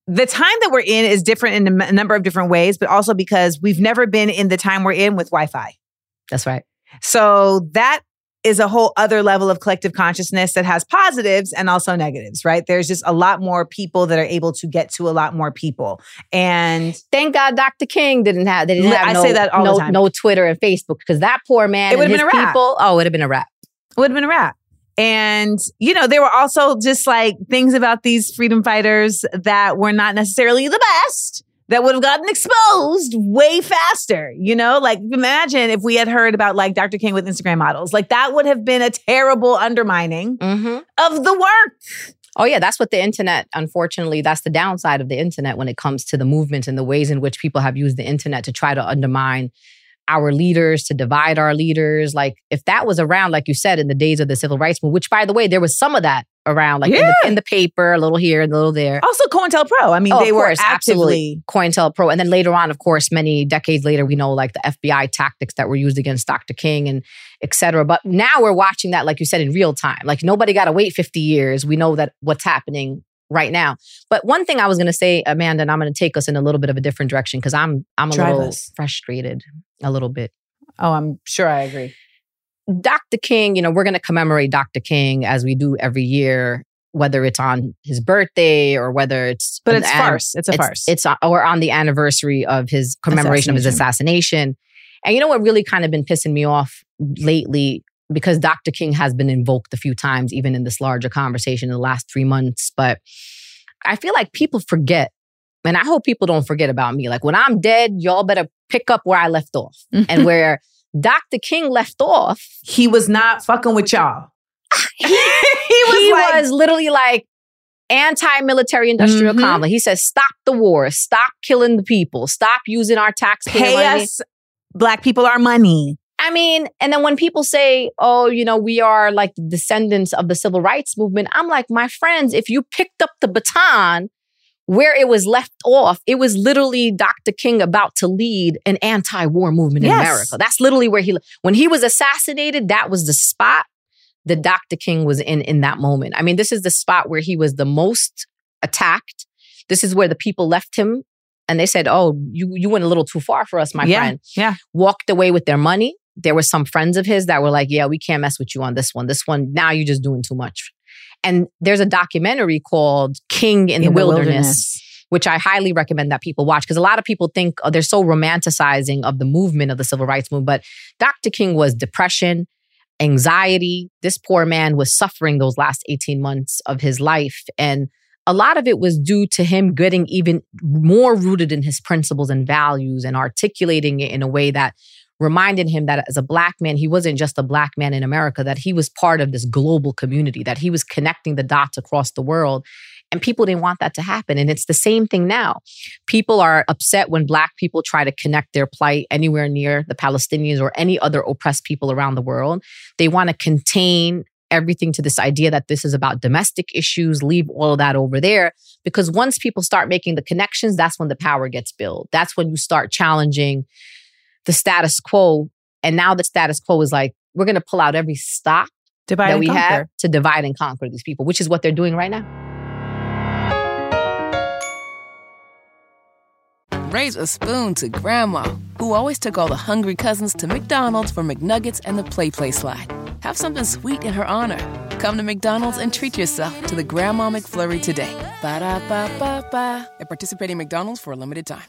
the time that we're in is different in a number of different ways, but also because we've never been in the time we're in with Wi-Fi. That's right. So that is a whole other level of collective consciousness that has positives and also negatives, right? There's just a lot more people that are able to get to a lot more people. And thank God Doctor King didn't have, they didn't have I no, say that all no, the time. no Twitter and Facebook, because that poor man It would and have his been a wrap. people, oh, it would have been a wrap. It would have been a wrap. And, you know, there were also just like things about these freedom fighters that were not necessarily the best, that would have gotten exposed way faster. You know, like imagine if we had heard about like Doctor King with Instagram models, like that would have been a terrible undermining Mm-hmm. of the work. Oh, yeah. That's what the internet, unfortunately, that's the downside of the internet when it comes to the movement and the ways in which people have used the internet to try to undermine our leaders, to divide our leaders. Like if that was around, like you said, in the days of the civil rights movement, which by the way, there was some of that around, like Yeah. in, the, in the paper, a little here and a little there. Also COINTELPRO. I mean, Oh, they of were course, actively. absolutely. COINTELPRO. And then later on, of course, many decades later, we know like the F B I tactics that were used against Doctor King and et cetera. But now we're watching that, like you said, in real time. Like nobody got to wait fifty years. We know that what's happening right now. But one thing I was going to say, Amanda, and I'm going to take us in a little bit of a different direction because I'm I'm a Drive little us. frustrated, a little bit. Oh, I'm sure I agree. Doctor King, you know, we're going to commemorate Doctor King as we do every year, whether it's on his birthday or whether it's... But an it's an- farce. It's a farce. It's on, or on the anniversary of his commemoration of his assassination. And you know what really kind of been pissing me off lately, because Doctor King has been invoked a few times, even in this larger conversation in the last three months. But I feel like people forget, and I hope people don't forget about me. Like when I'm dead, y'all better pick up where I left off. And where Doctor King left off, He was not fucking with y'all. he was he like, was literally like anti-military industrial Mhm. complex. He says, stop the war, stop killing the people, stop using our taxpayer pay money. us Black people our money. I mean, and then when people say, oh, you know, we are like the descendants of the civil rights movement, I'm like, my friends, if you picked up the baton where it was left off, it was literally Doctor King about to lead an anti-war movement in Yes. America. That's literally where he, when he was assassinated, that was the spot that Doctor King was in in that moment. I mean, this is the spot where he was the most attacked. This is where the people left him and they said, oh, you, you went a little too far for us, my Yeah, friend. yeah. Walked away with their money. There were some friends of his that were like, yeah, we can't mess with you on this one. This one, now you're just doing too much. And there's a documentary called King in, the, In the Wilderness, Wilderness. which I highly recommend that people watch because a lot of people think oh, they're so romanticizing of the movement of the civil rights movement. But Doctor King was depression, anxiety. This poor man was suffering those last eighteen months of his life. And a lot of it was due to him getting even more rooted in his principles and values and articulating it in a way that reminded him that as a Black man, he wasn't just a Black man in America, that he was part of this global community, that he was connecting the dots across the world. And people didn't want that to happen. And it's the same thing now. People are upset when Black people try to connect their plight anywhere near the Palestinians or any other oppressed people around the world. They want to contain everything to this idea that this is about domestic issues, leave all of that over there. Because once people start making the connections, that's when the power gets built. That's when you start challenging the status quo. And now the status quo is like, we're going to pull out every stop Divide that and we conquer. have to divide and conquer these people, which is what they're doing right now. Raise a spoon to Grandma, who always took all the hungry cousins to McDonald's for McNuggets and the Play Play Slide. Have something sweet in her honor. Come to McDonald's and treat yourself to the Grandma McFlurry today. Ba-da-ba-ba-ba. At participating McDonald's for a limited time.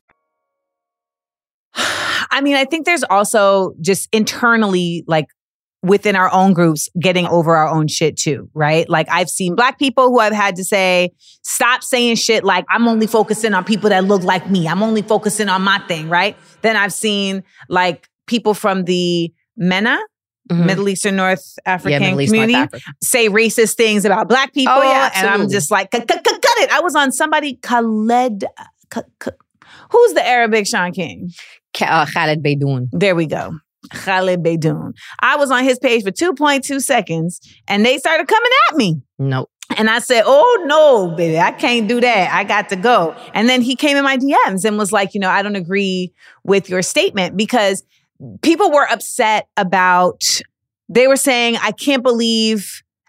I mean, I think there's also just internally, like within our own groups, getting over our own shit too, right? Like I've seen Black people who I've had to say, stop saying shit like, I'm only focusing on people that look like me. I'm only focusing on my thing, right? Then I've seen like people from the MENA, Mhm. Middle Eastern North African Yeah, Middle East, North community, Africa. say racist things about Black people. Oh, yeah, and I'm absolutely. just like, cut, cut, cut, cut it. I was on somebody, Khaled, K- K- who's the Arabic Sean King? Ka- uh, Khaled Beydoun. There we go. Khaled Beydoun. I was on his page for two point two seconds and they started coming at me. No. And I said, oh no, baby, I can't do that. I got to go. And then he came in my D Ms and was like, you know, I don't agree with your statement because people were upset about, they were saying, I can't believe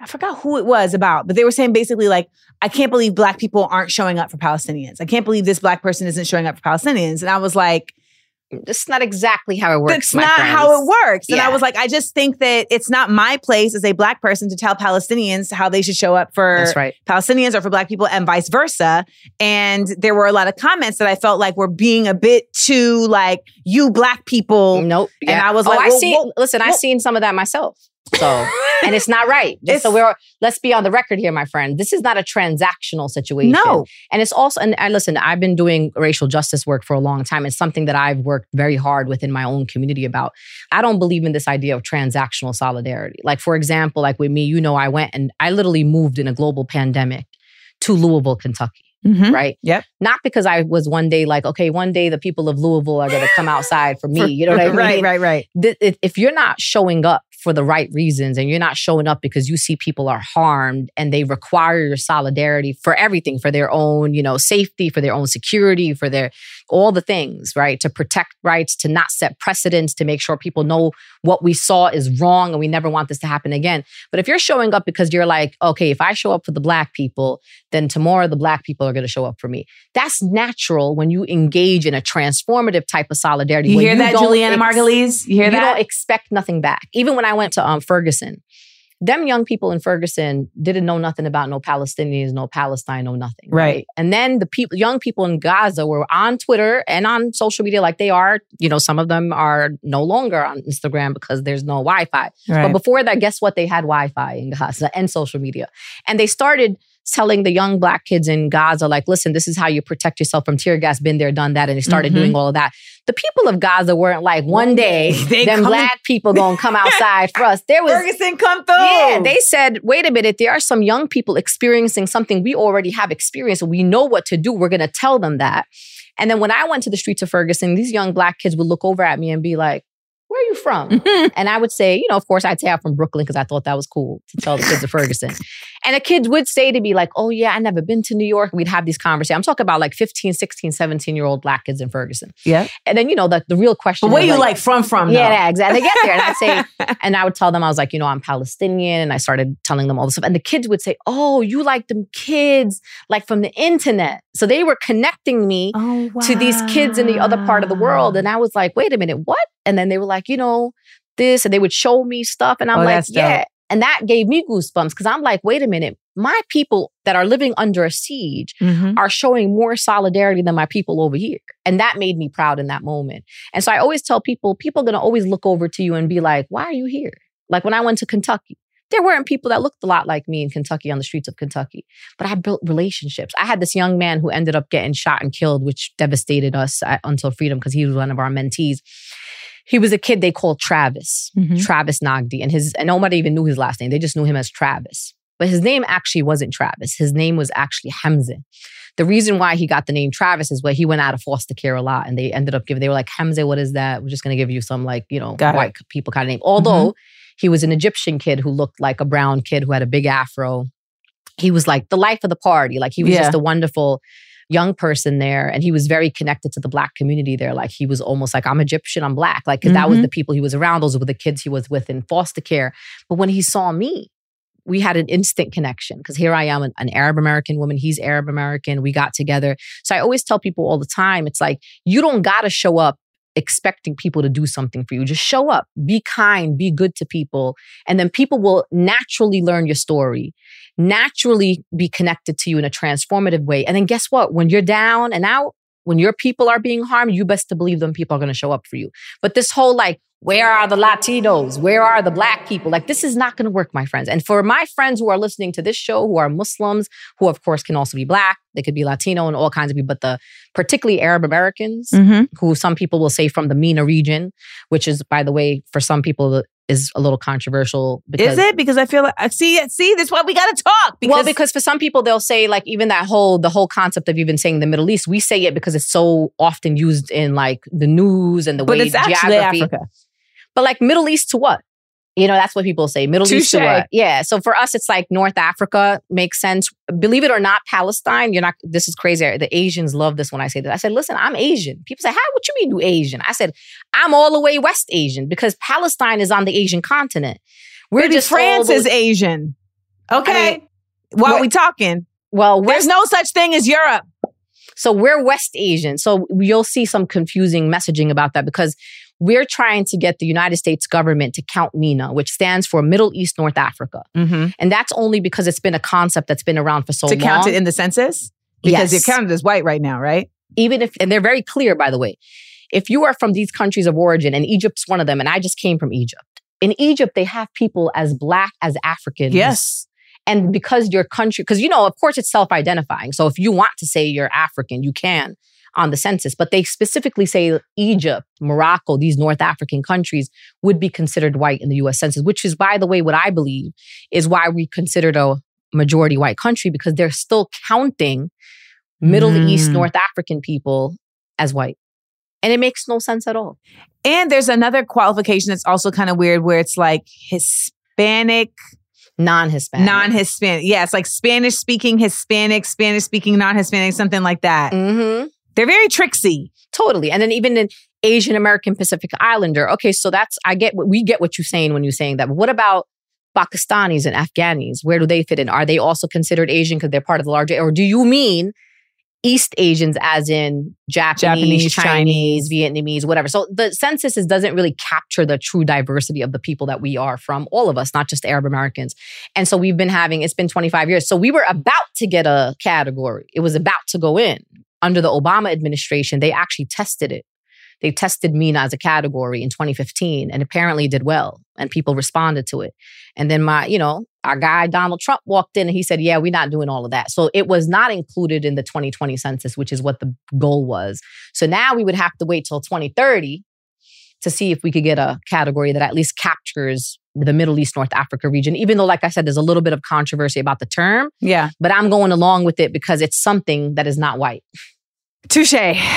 I forgot who it was about, but they were saying basically like, I can't believe Black people aren't showing up for Palestinians. I can't believe this Black person isn't showing up for Palestinians. And I was like, that's not exactly how it works. That's my not friends. how it works. And Yeah. I was like, I just think that it's not my place as a Black person to tell Palestinians how they should show up for That's right. Palestinians or for Black people and vice versa. And there were a lot of comments that I felt like were being a bit too like, you Black people. Nope. And Yeah. I was oh, like, I well, see. well, listen, I've well- seen some of that myself. So, and it's not right. It's- so we're let's be on the record here, my friend. This is not a transactional situation. No. And it's also, and I listen, I've been doing racial justice work for a long time. It's something that I've worked very hard within my own community about. I don't believe in this idea of transactional solidarity. Like, for example, like with me, you know, I went and I literally moved in a global pandemic to Louisville, Kentucky. Mhm. Right? Yep. Not because I was one day like, okay, one day the people of Louisville are going to come outside for me. You know what I mean? Right, right, right. Th- if if you're not showing up for the right reasons and you're not showing up because you see people are harmed and they require your solidarity for everything, for their own, you know, safety, for their own security, for their all the things, right? To protect rights, to not set precedents, to make sure people know what we saw is wrong and we never want this to happen again. But if you're showing up because you're like, okay, if I show up for the Black people, then tomorrow the Black people are going to show up for me. That's natural when you engage in a transformative type of solidarity. You when hear that, don't Juliana ex- Margulies? You hear you that? don't expect nothing back. Even when I went to um, Ferguson, them young people in Ferguson didn't know nothing about no Palestinians, no Palestine, no nothing. Right. Right. And then the people, young people in Gaza were on Twitter and on social media like they are. You know, some of them are no longer on Instagram because there's no Wi-Fi. Right. But before that, guess what? They had Wi-Fi in Gaza and social media. And they started telling the young Black kids in Gaza, like, listen, this is how you protect yourself from tear gas, been there, done that. And they started Mhm. doing all of that. The people of Gaza weren't like, one day, They them coming- Black people gonna come outside for us. There was, Ferguson, come through. yeah, they said, wait a minute, there are some young people experiencing something we already have experienced. We know what to do. We're gonna tell them that. And then when I went to the streets of Ferguson, these young Black kids would look over at me and be like, where are you from? And I would say, you know, of course, I'd say I'm from Brooklyn because I thought that was cool to tell the kids of Ferguson. And the kids would say to me like, oh yeah, I never been to New York. We'd have these conversations. I'm talking about like fifteen, sixteen, seventeen-year-old Black kids in Ferguson. Yeah. And then, you know, the, the real question But where is, you like from from yeah, though? yeah, exactly. They get there and I'd say, and I would tell them, I was like, you know, I'm Palestinian. And I started telling them all this stuff. And the kids would say, oh, you like them kids like from the internet. So they were connecting me Oh, wow. to these kids in the other part of the world. And I was like, wait a minute, what? And then they were like, you know, this, and they would show me stuff. And I'm Oh, like, that's dope. yeah. And that gave me goosebumps because I'm like, wait a minute, my people that are living under a siege Mhm. are showing more solidarity than my people over here. And that made me proud in that moment. And so I always tell people, people are going to always look over to you and be like, why are you here? Like when I went to Kentucky, there weren't people that looked a lot like me in Kentucky on the streets of Kentucky, but I built relationships. I had this young man who ended up getting shot and killed, which devastated us at Until Freedom because he was one of our mentees. He was a kid they called Travis, Mhm. Travis Nagdi. And his and nobody even knew his last name. They just knew him as Travis. But his name actually wasn't Travis. His name was actually Hamza. The reason why he got the name Travis is where he went out of foster care a lot. And they ended up giving, they were like, Hamza, what is that? We're just going to give you some like, you know, Got it. white people kind of name. Although he was an Egyptian kid who looked like a brown kid who had a big afro. He was like the life of the party. Like he was Yeah. just a wonderful young person there. And he was very connected to the Black community there. Like he was almost like, I'm Egyptian, I'm Black. Like, because that was Mhm. the people he was around. Those were the kids he was with in foster care. But when he saw me, we had an instant connection because here I am, an, an Arab American woman. He's Arab American. We got together. So I always tell people all the time, it's like, you don't got to show up expecting people to do something for you. Just show up, be kind, be good to people. And then people will naturally learn your story, naturally be connected to you in a transformative way. And then guess what? When you're down and out, when your people are being harmed, you best to believe them people are going to show up for you. But this whole like, where are the Latinos? Where are the Black people? Like, this is not going to work, my friends. And for my friends who are listening to this show, who are Muslims, who of course can also be Black, they could be Latino and all kinds of people, but the particularly Arab Americans, Mhm. who some people will say from the MENA region, which is, by the way, for some people is a little controversial. Because Is it? Because I feel like, I see, see, this is why we got to talk. Because well, because for some people, they'll say like even that whole, the whole concept of even saying the Middle East, we say it because it's so often used in like the news and the but way it's actually geography. Africa. But like Middle East to what? You know, that's what people say. Middle East to Touche. what? Yeah. So for us, it's like North Africa makes sense. Believe it or not, Palestine, you're not, this is crazy. The Asians love this when I say this. I said, listen, I'm Asian. People say, how, what you mean you Asian? I said, I'm all the way West Asian because Palestine is on the Asian continent. We're Maybe just France all is the- Asian. Okay. I mean, While what- we talking, Well, there's West, no such thing as Europe. so we're West Asian. So you'll see some confusing messaging about that because we're trying to get the United States government to count MENA, which stands for Middle East, North Africa. Mm-hmm. And that's only because it's been a concept that's been around for so To long. count it in the census? Because Yes. you're counted as white right now, right? Even if, and they're very clear, by the way, if you are from these countries of origin, and Egypt's one of them, and I just came from Egypt. In Egypt, they have people as Black as Africans. Yes. And because your country, because, you know, of course, it's self-identifying. So if you want to say you're African, you can on the census. But they specifically say Egypt, Morocco, these North African countries would be considered white in the U S Census, which is, by the way, what I believe is why we considered a majority white country, because they're still counting Middle Mm. East, North African people as white. And it makes no sense at all. And there's another qualification that's also kind of weird where it's like Hispanic, Non-Hispanic. non-Hispanic. Yeah, it's like Spanish speaking Hispanic, Spanish speaking non-Hispanic, something like that. Mm-hmm. They're very tricksy. Totally. And then even in Asian American Pacific Islander. Okay, so that's, I get what, we get what you're saying when you're saying that. But what about Pakistanis and Afghanis? Where do they fit in? Are they also considered Asian because they're part of the larger, or do you mean East Asians as in Japanese, Japanese, Chinese, Vietnamese, whatever? So the census is, doesn't really capture the true diversity of the people that we are from, all of us, not just Arab Americans. And so we've been having, it's been twenty-five years. So we were about to get a category. It was about to go in. Under the Obama administration, they actually tested it. They tested MENA as a category in twenty fifteen and apparently did well. And people responded to it. And then my, you know, our guy, Donald Trump, walked in and he said, yeah, we're not doing all of that. So it was not included in the twenty twenty census, which is what the goal was. So now we would have to wait till twenty thirty to see if we could get a category that at least captures the Middle East, North Africa region, even though, like I said, there's a little bit of controversy about the term. Yeah. But I'm going along with it because it's something that is not white. Touche.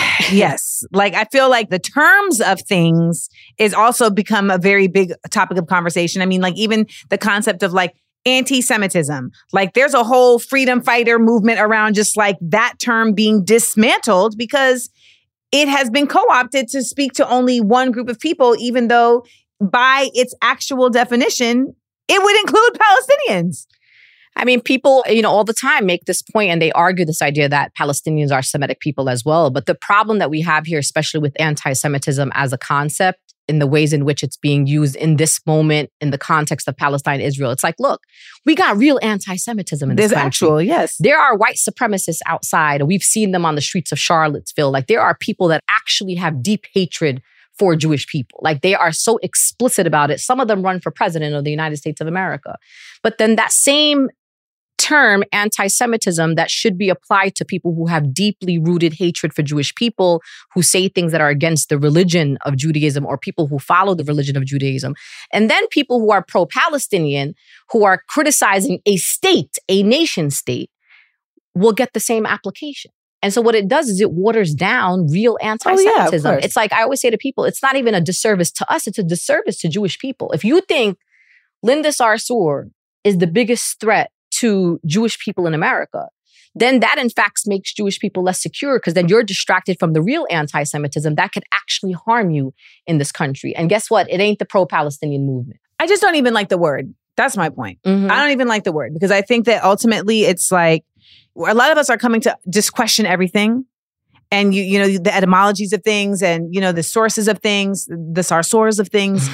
Yes. Like, I feel like the terms of things is also become a very big topic of conversation. I mean, like, even the concept of like anti-Semitism, like there's a whole freedom fighter movement around just like that term being dismantled because it has been co-opted to speak to only one group of people, even though by its actual definition, it would include Palestinians. I mean, people, you know, all the time make this point and they argue this idea that Palestinians are Semitic people as well. But the problem that we have here, especially with anti-Semitism as a concept, in the ways in which it's being used in this moment, in the context of Palestine, Israel, it's like, look, we got real anti-Semitism in this There's country. actual, yes. There are white supremacists outside. We've seen them on the streets of Charlottesville. Like, there are people that actually have deep hatred for Jewish people. Like, they are so explicit about it. Some of them run for president of the United States of America. But then that same term, anti-Semitism, that should be applied to people who have deeply rooted hatred for Jewish people, who say things that are against the religion of Judaism, or people who follow the religion of Judaism. And then people who are pro-Palestinian, who are criticizing a state, a nation state, will get the same application. And so what it does is it waters down real anti-Semitism. Oh, yeah, of course. It's like, I always say to people, it's not even a disservice to us, it's a disservice to Jewish people. If you think Linda Sarsour is the biggest threat to Jewish people in America, then that in fact makes Jewish people less secure, because then you're distracted from the real anti-Semitism that could actually harm you in this country. And guess what? It ain't the pro-Palestinian movement. I just don't even like the word. That's my point. Mhm. I don't even like the word because I think that ultimately it's like a lot of us are coming to just question everything. And, you you know, the etymologies of things and, you know, the sources of things, the sarsours of things.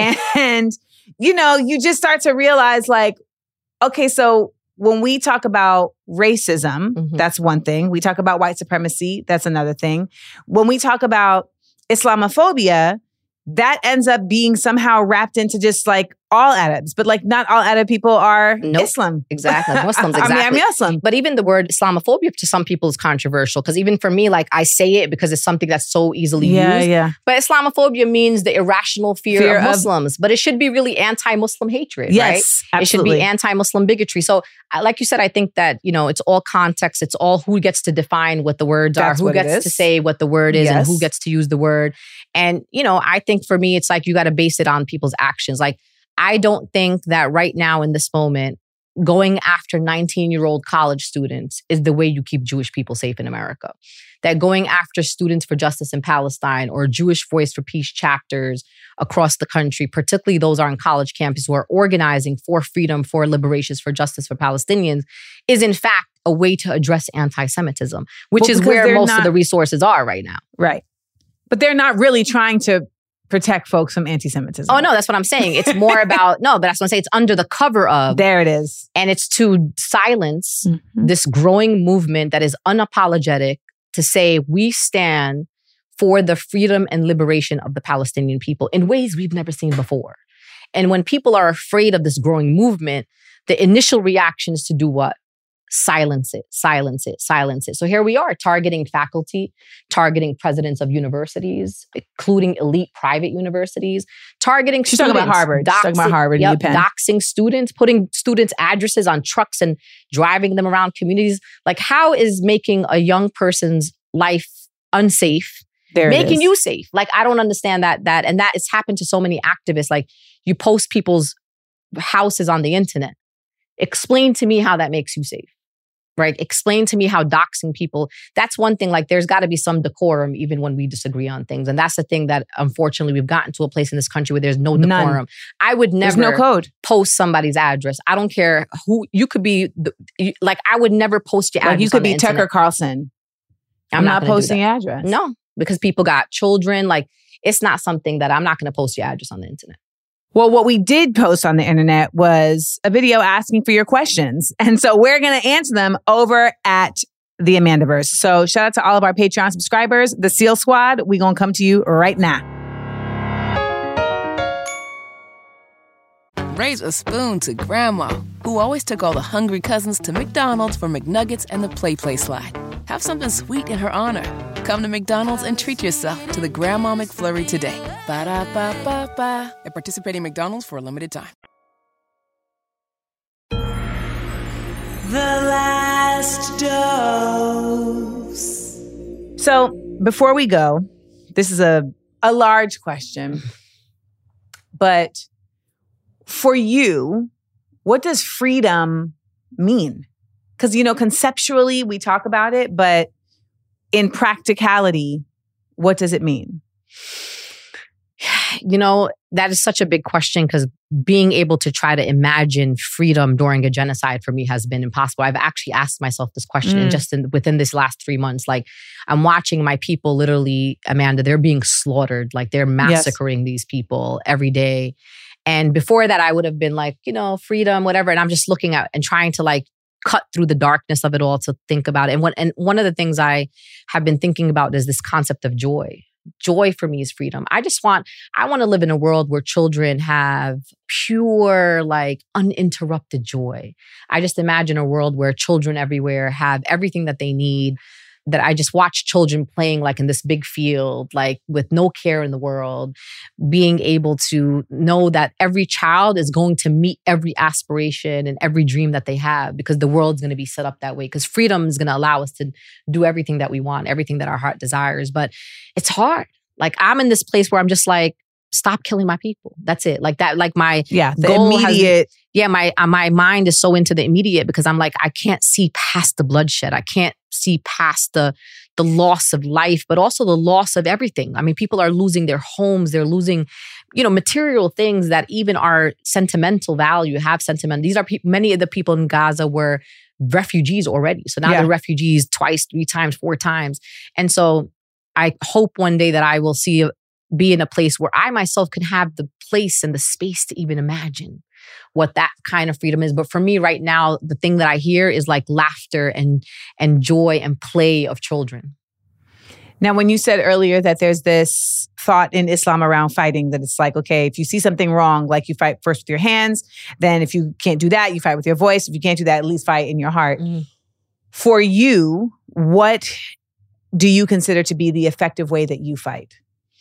And, you know, you just start to realize like, okay, so when we talk about racism, Mhm. that's one thing. We talk about white supremacy, that's another thing. When we talk about Islamophobia, that ends up being somehow wrapped into just like all Arabs, but like not all Arab people are Nope. Islam. Exactly. Muslims, I mean, exactly. I'm Muslim. But even the word Islamophobia to some people is controversial, because even for me, like, I say it because it's something that's so easily Yeah, used. yeah. But Islamophobia means the irrational fear, Fear of of- Muslims. But it should be really anti-Muslim hatred, Yes, right? It should absolutely. be anti-Muslim bigotry. So, I- like you said, I think that, you know, it's all context. It's all who gets to define what the words That's are, who what it gets to is. say what the word is, and Yes. who gets to use the word. And, you know, I think for me, it's like you got to base it on people's actions. Like, I don't think that right now in this moment, going after nineteen-year-old college students is the way you keep Jewish people safe in America. That going after students for justice in Palestine or Jewish Voice for Peace chapters across the country, particularly those on college campus who are organizing for freedom, for liberations, for justice for Palestinians, is in fact a way to address anti-Semitism, which well, is where most not, of the resources are right now. Right. But they're not really trying to protect folks from anti-Semitism. Oh, no, that's what I'm saying. It's more about, no, but that's what I'm saying. It's under the cover of. There it is. And it's to silence mm-hmm. this growing movement that is unapologetic to say we stand for the freedom and liberation of the Palestinian people in ways we've never seen before. And when people are afraid of this growing movement, the initial reaction is to do what? Silence it, silence it, silence it. So here we are targeting faculty, targeting presidents of universities, including elite private universities, targeting She's students. talking about Harvard. Doxing, She's talking about Harvard yep, and UPenn. Doxing students, putting students' addresses on trucks and driving them around communities. Like, how is making a young person's life unsafe there making you safe? Like, I don't understand that. That and that has happened to so many activists. Like, you post people's houses on the internet. Explain to me how that makes you safe. Right? Explain to me how doxing people, that's one thing. Like, there's got to be some decorum even when we disagree on things. And that's the thing that, unfortunately, we've gotten to a place in this country where there's no decorum. None. I would never there's no code. Post somebody's address. I don't care who, you could be, like, I would never post your like address. You could on be the Tucker internet. Carlson. I'm, I'm not, not posting your address. No, because people got children. Like, it's not something that I'm not going to post your address on the internet. Well, what we did post on the internet was a video asking for your questions. And so we're going to answer them over at the Amandaverse. So shout out to all of our Patreon subscribers, the SEAL Squad. We're going to come to you right now. Raise a spoon to Grandma, who always took all the hungry cousins to McDonald's for McNuggets and the Play Play Slide. Have something sweet in her honor. Come to McDonald's and treat yourself to the Grandma McFlurry today. Ba-da-ba-ba-ba. At participating McDonald's for a limited time. The last dose. So before we go, this is a, a large question, but for you, what does freedom mean? Because, you know, conceptually we talk about it, but in practicality, what does it mean? You know, that is such a big question because being able to try to imagine freedom during a genocide for me has been impossible. I've actually asked myself this question Mm. and just in, within this last three months. Like, I'm watching my people literally, Amanda, they're being slaughtered. Like, they're massacring yes. these people every day. And before that, I would have been like, you know, freedom, whatever. And I'm just looking at and trying to like cut through the darkness of it all to think about it. And one, and one of the things I have been thinking about is this concept of joy. Joy for me is freedom. I just want, I want to live in a world where children have pure, like uninterrupted joy. I just imagine a world where children everywhere have everything that they need, that I just watch children playing like in this big field, like with no care in the world, being able to know that every child is going to meet every aspiration and every dream that they have because the world's going to be set up that way. Because freedom is going to allow us to do everything that we want, everything that our heart desires. But it's hard. Like, I'm in this place where I'm just like, stop killing my people. That's it. Like that, like my yeah, the goal immediate. Has, yeah, my uh, my mind is so into the immediate because I'm like, I can't see past the bloodshed. I can't see past the the loss of life, but also the loss of everything. I mean, people are losing their homes. They're losing, you know, material things that even are sentimental value, have sentiment. These are pe- many of the people in Gaza were refugees already. So now yeah. they're refugees twice, three times, four times. And so I hope one day that I will see a, be in a place where I myself can have the place and the space to even imagine what that kind of freedom is. But for me right now, the thing that I hear is like laughter and and joy and play of children. Now, when you said earlier that there's this thought in Islam around fighting, that it's like, okay, if you see something wrong, like you fight first with your hands, then if you can't do that, you fight with your voice. If you can't do that, at least fight in your heart. Mm. For you, what do you consider to be the effective way that you fight?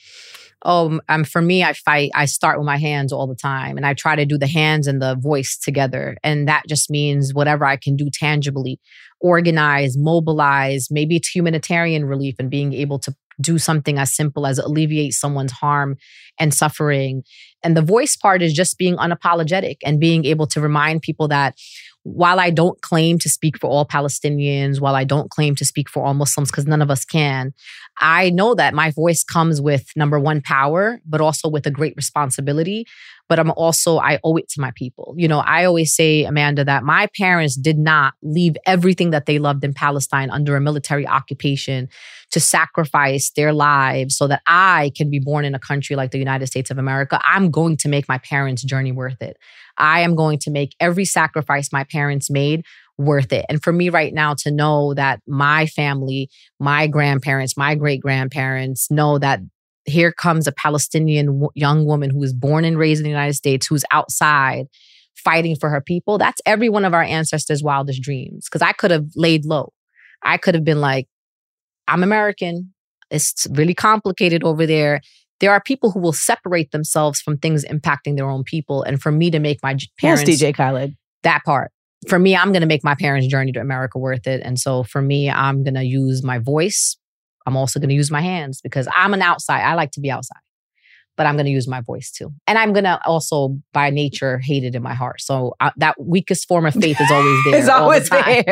Oh, um, for me, I fight, I start with my hands all the time. And I try to do the hands and the voice together. And that just means whatever I can do tangibly, organize, mobilize, maybe it's humanitarian relief and being able to do something as simple as alleviate someone's harm and suffering. And the voice part is just being unapologetic and being able to remind people that while I don't claim to speak for all Palestinians, while I don't claim to speak for all Muslims, because none of us can, I know that my voice comes with, number one, power, but also with a great responsibility. But I'm also, I owe it to my people. You know, I always say, Amanda, that my parents did not leave everything that they loved in Palestine under a military occupation to sacrifice their lives so that I can be born in a country like the United States of America. I'm going to make my parents' journey worth it. I am going to make every sacrifice my parents made worth it. And for me right now to know that my family, my grandparents, my great-grandparents know that here comes a Palestinian w- young woman who was born and raised in the United States, who's outside fighting for her people. That's every one of our ancestors' wildest dreams. Because I could have laid low. I could have been like, I'm American. It's really complicated over there. There are people who will separate themselves from things impacting their own people. And for me to make my parents... Yes, D J Khaled. That part. For me, I'm going to make my parents' journey to America worth it. And so for me, I'm going to use my voice. I'm also going to use my hands because I'm an outside. I like to be outside. But I'm going to use my voice too. And I'm going to also, by nature, hate it in my heart. So uh, that weakest form of faith is always there. It's always all the there.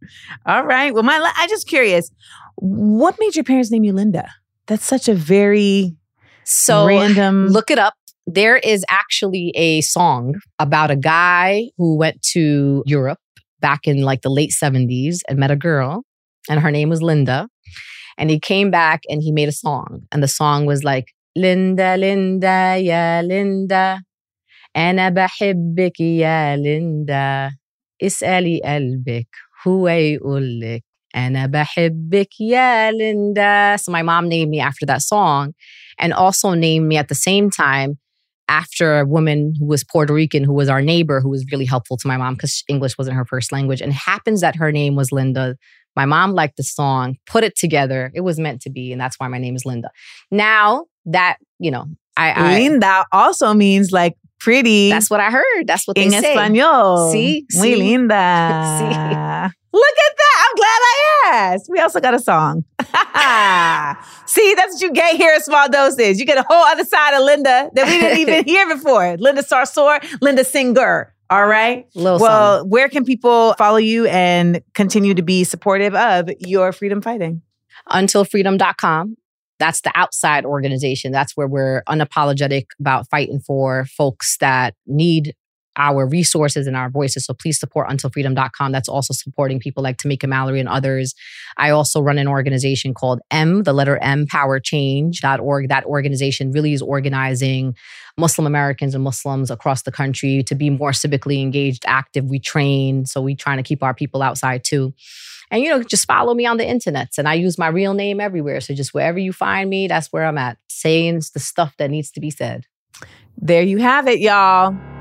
All right. Well, my, I'm just curious. What made your parents name you Linda? That's such a very so random... Look it up. There is actually a song about a guy who went to Europe back in like the late seventies and met a girl. And her name was Linda. And he came back and he made a song. And the song was like, Linda, Linda, ya Linda. أنا بحبك يا Linda. اسألي قلبك هو يقولك. أنا بحبك يا Linda. So my mom named me after that song and also named me at the same time after a woman who was Puerto Rican, who was our neighbor, who was really helpful to my mom because English wasn't her first language. And it happens that her name was Linda. My mom liked the song, put it together. It was meant to be. And that's why my name is Linda. Now that, you know, I... I Linda also means like pretty. That's what I heard. That's what they in say. Español. See? Muy See? linda. See? Look at that. I'm glad I asked. We also got a song. See, that's what you get here at Small Doses. You get a whole other side of Linda that we didn't even hear before. Linda Sarsour, Linda Singer. All right. Little well, something. Where can people follow you and continue to be supportive of your freedom fighting? until freedom dot com. That's the outside organization. That's where we're unapologetic about fighting for folks that need our resources and our voices. So please support until freedom dot com. That's also supporting people like Tamika Mallory and others. I also run an organization called M, the letter M, power change dot org. That organization really is organizing Muslim Americans and Muslims across the country to be more civically engaged, active. We train. So we trying to keep our people outside too. And, you know, just follow me on the internets. And I use my real name everywhere. So just wherever you find me, that's where I'm at, saying the stuff that needs to be said. There you have it, y'all.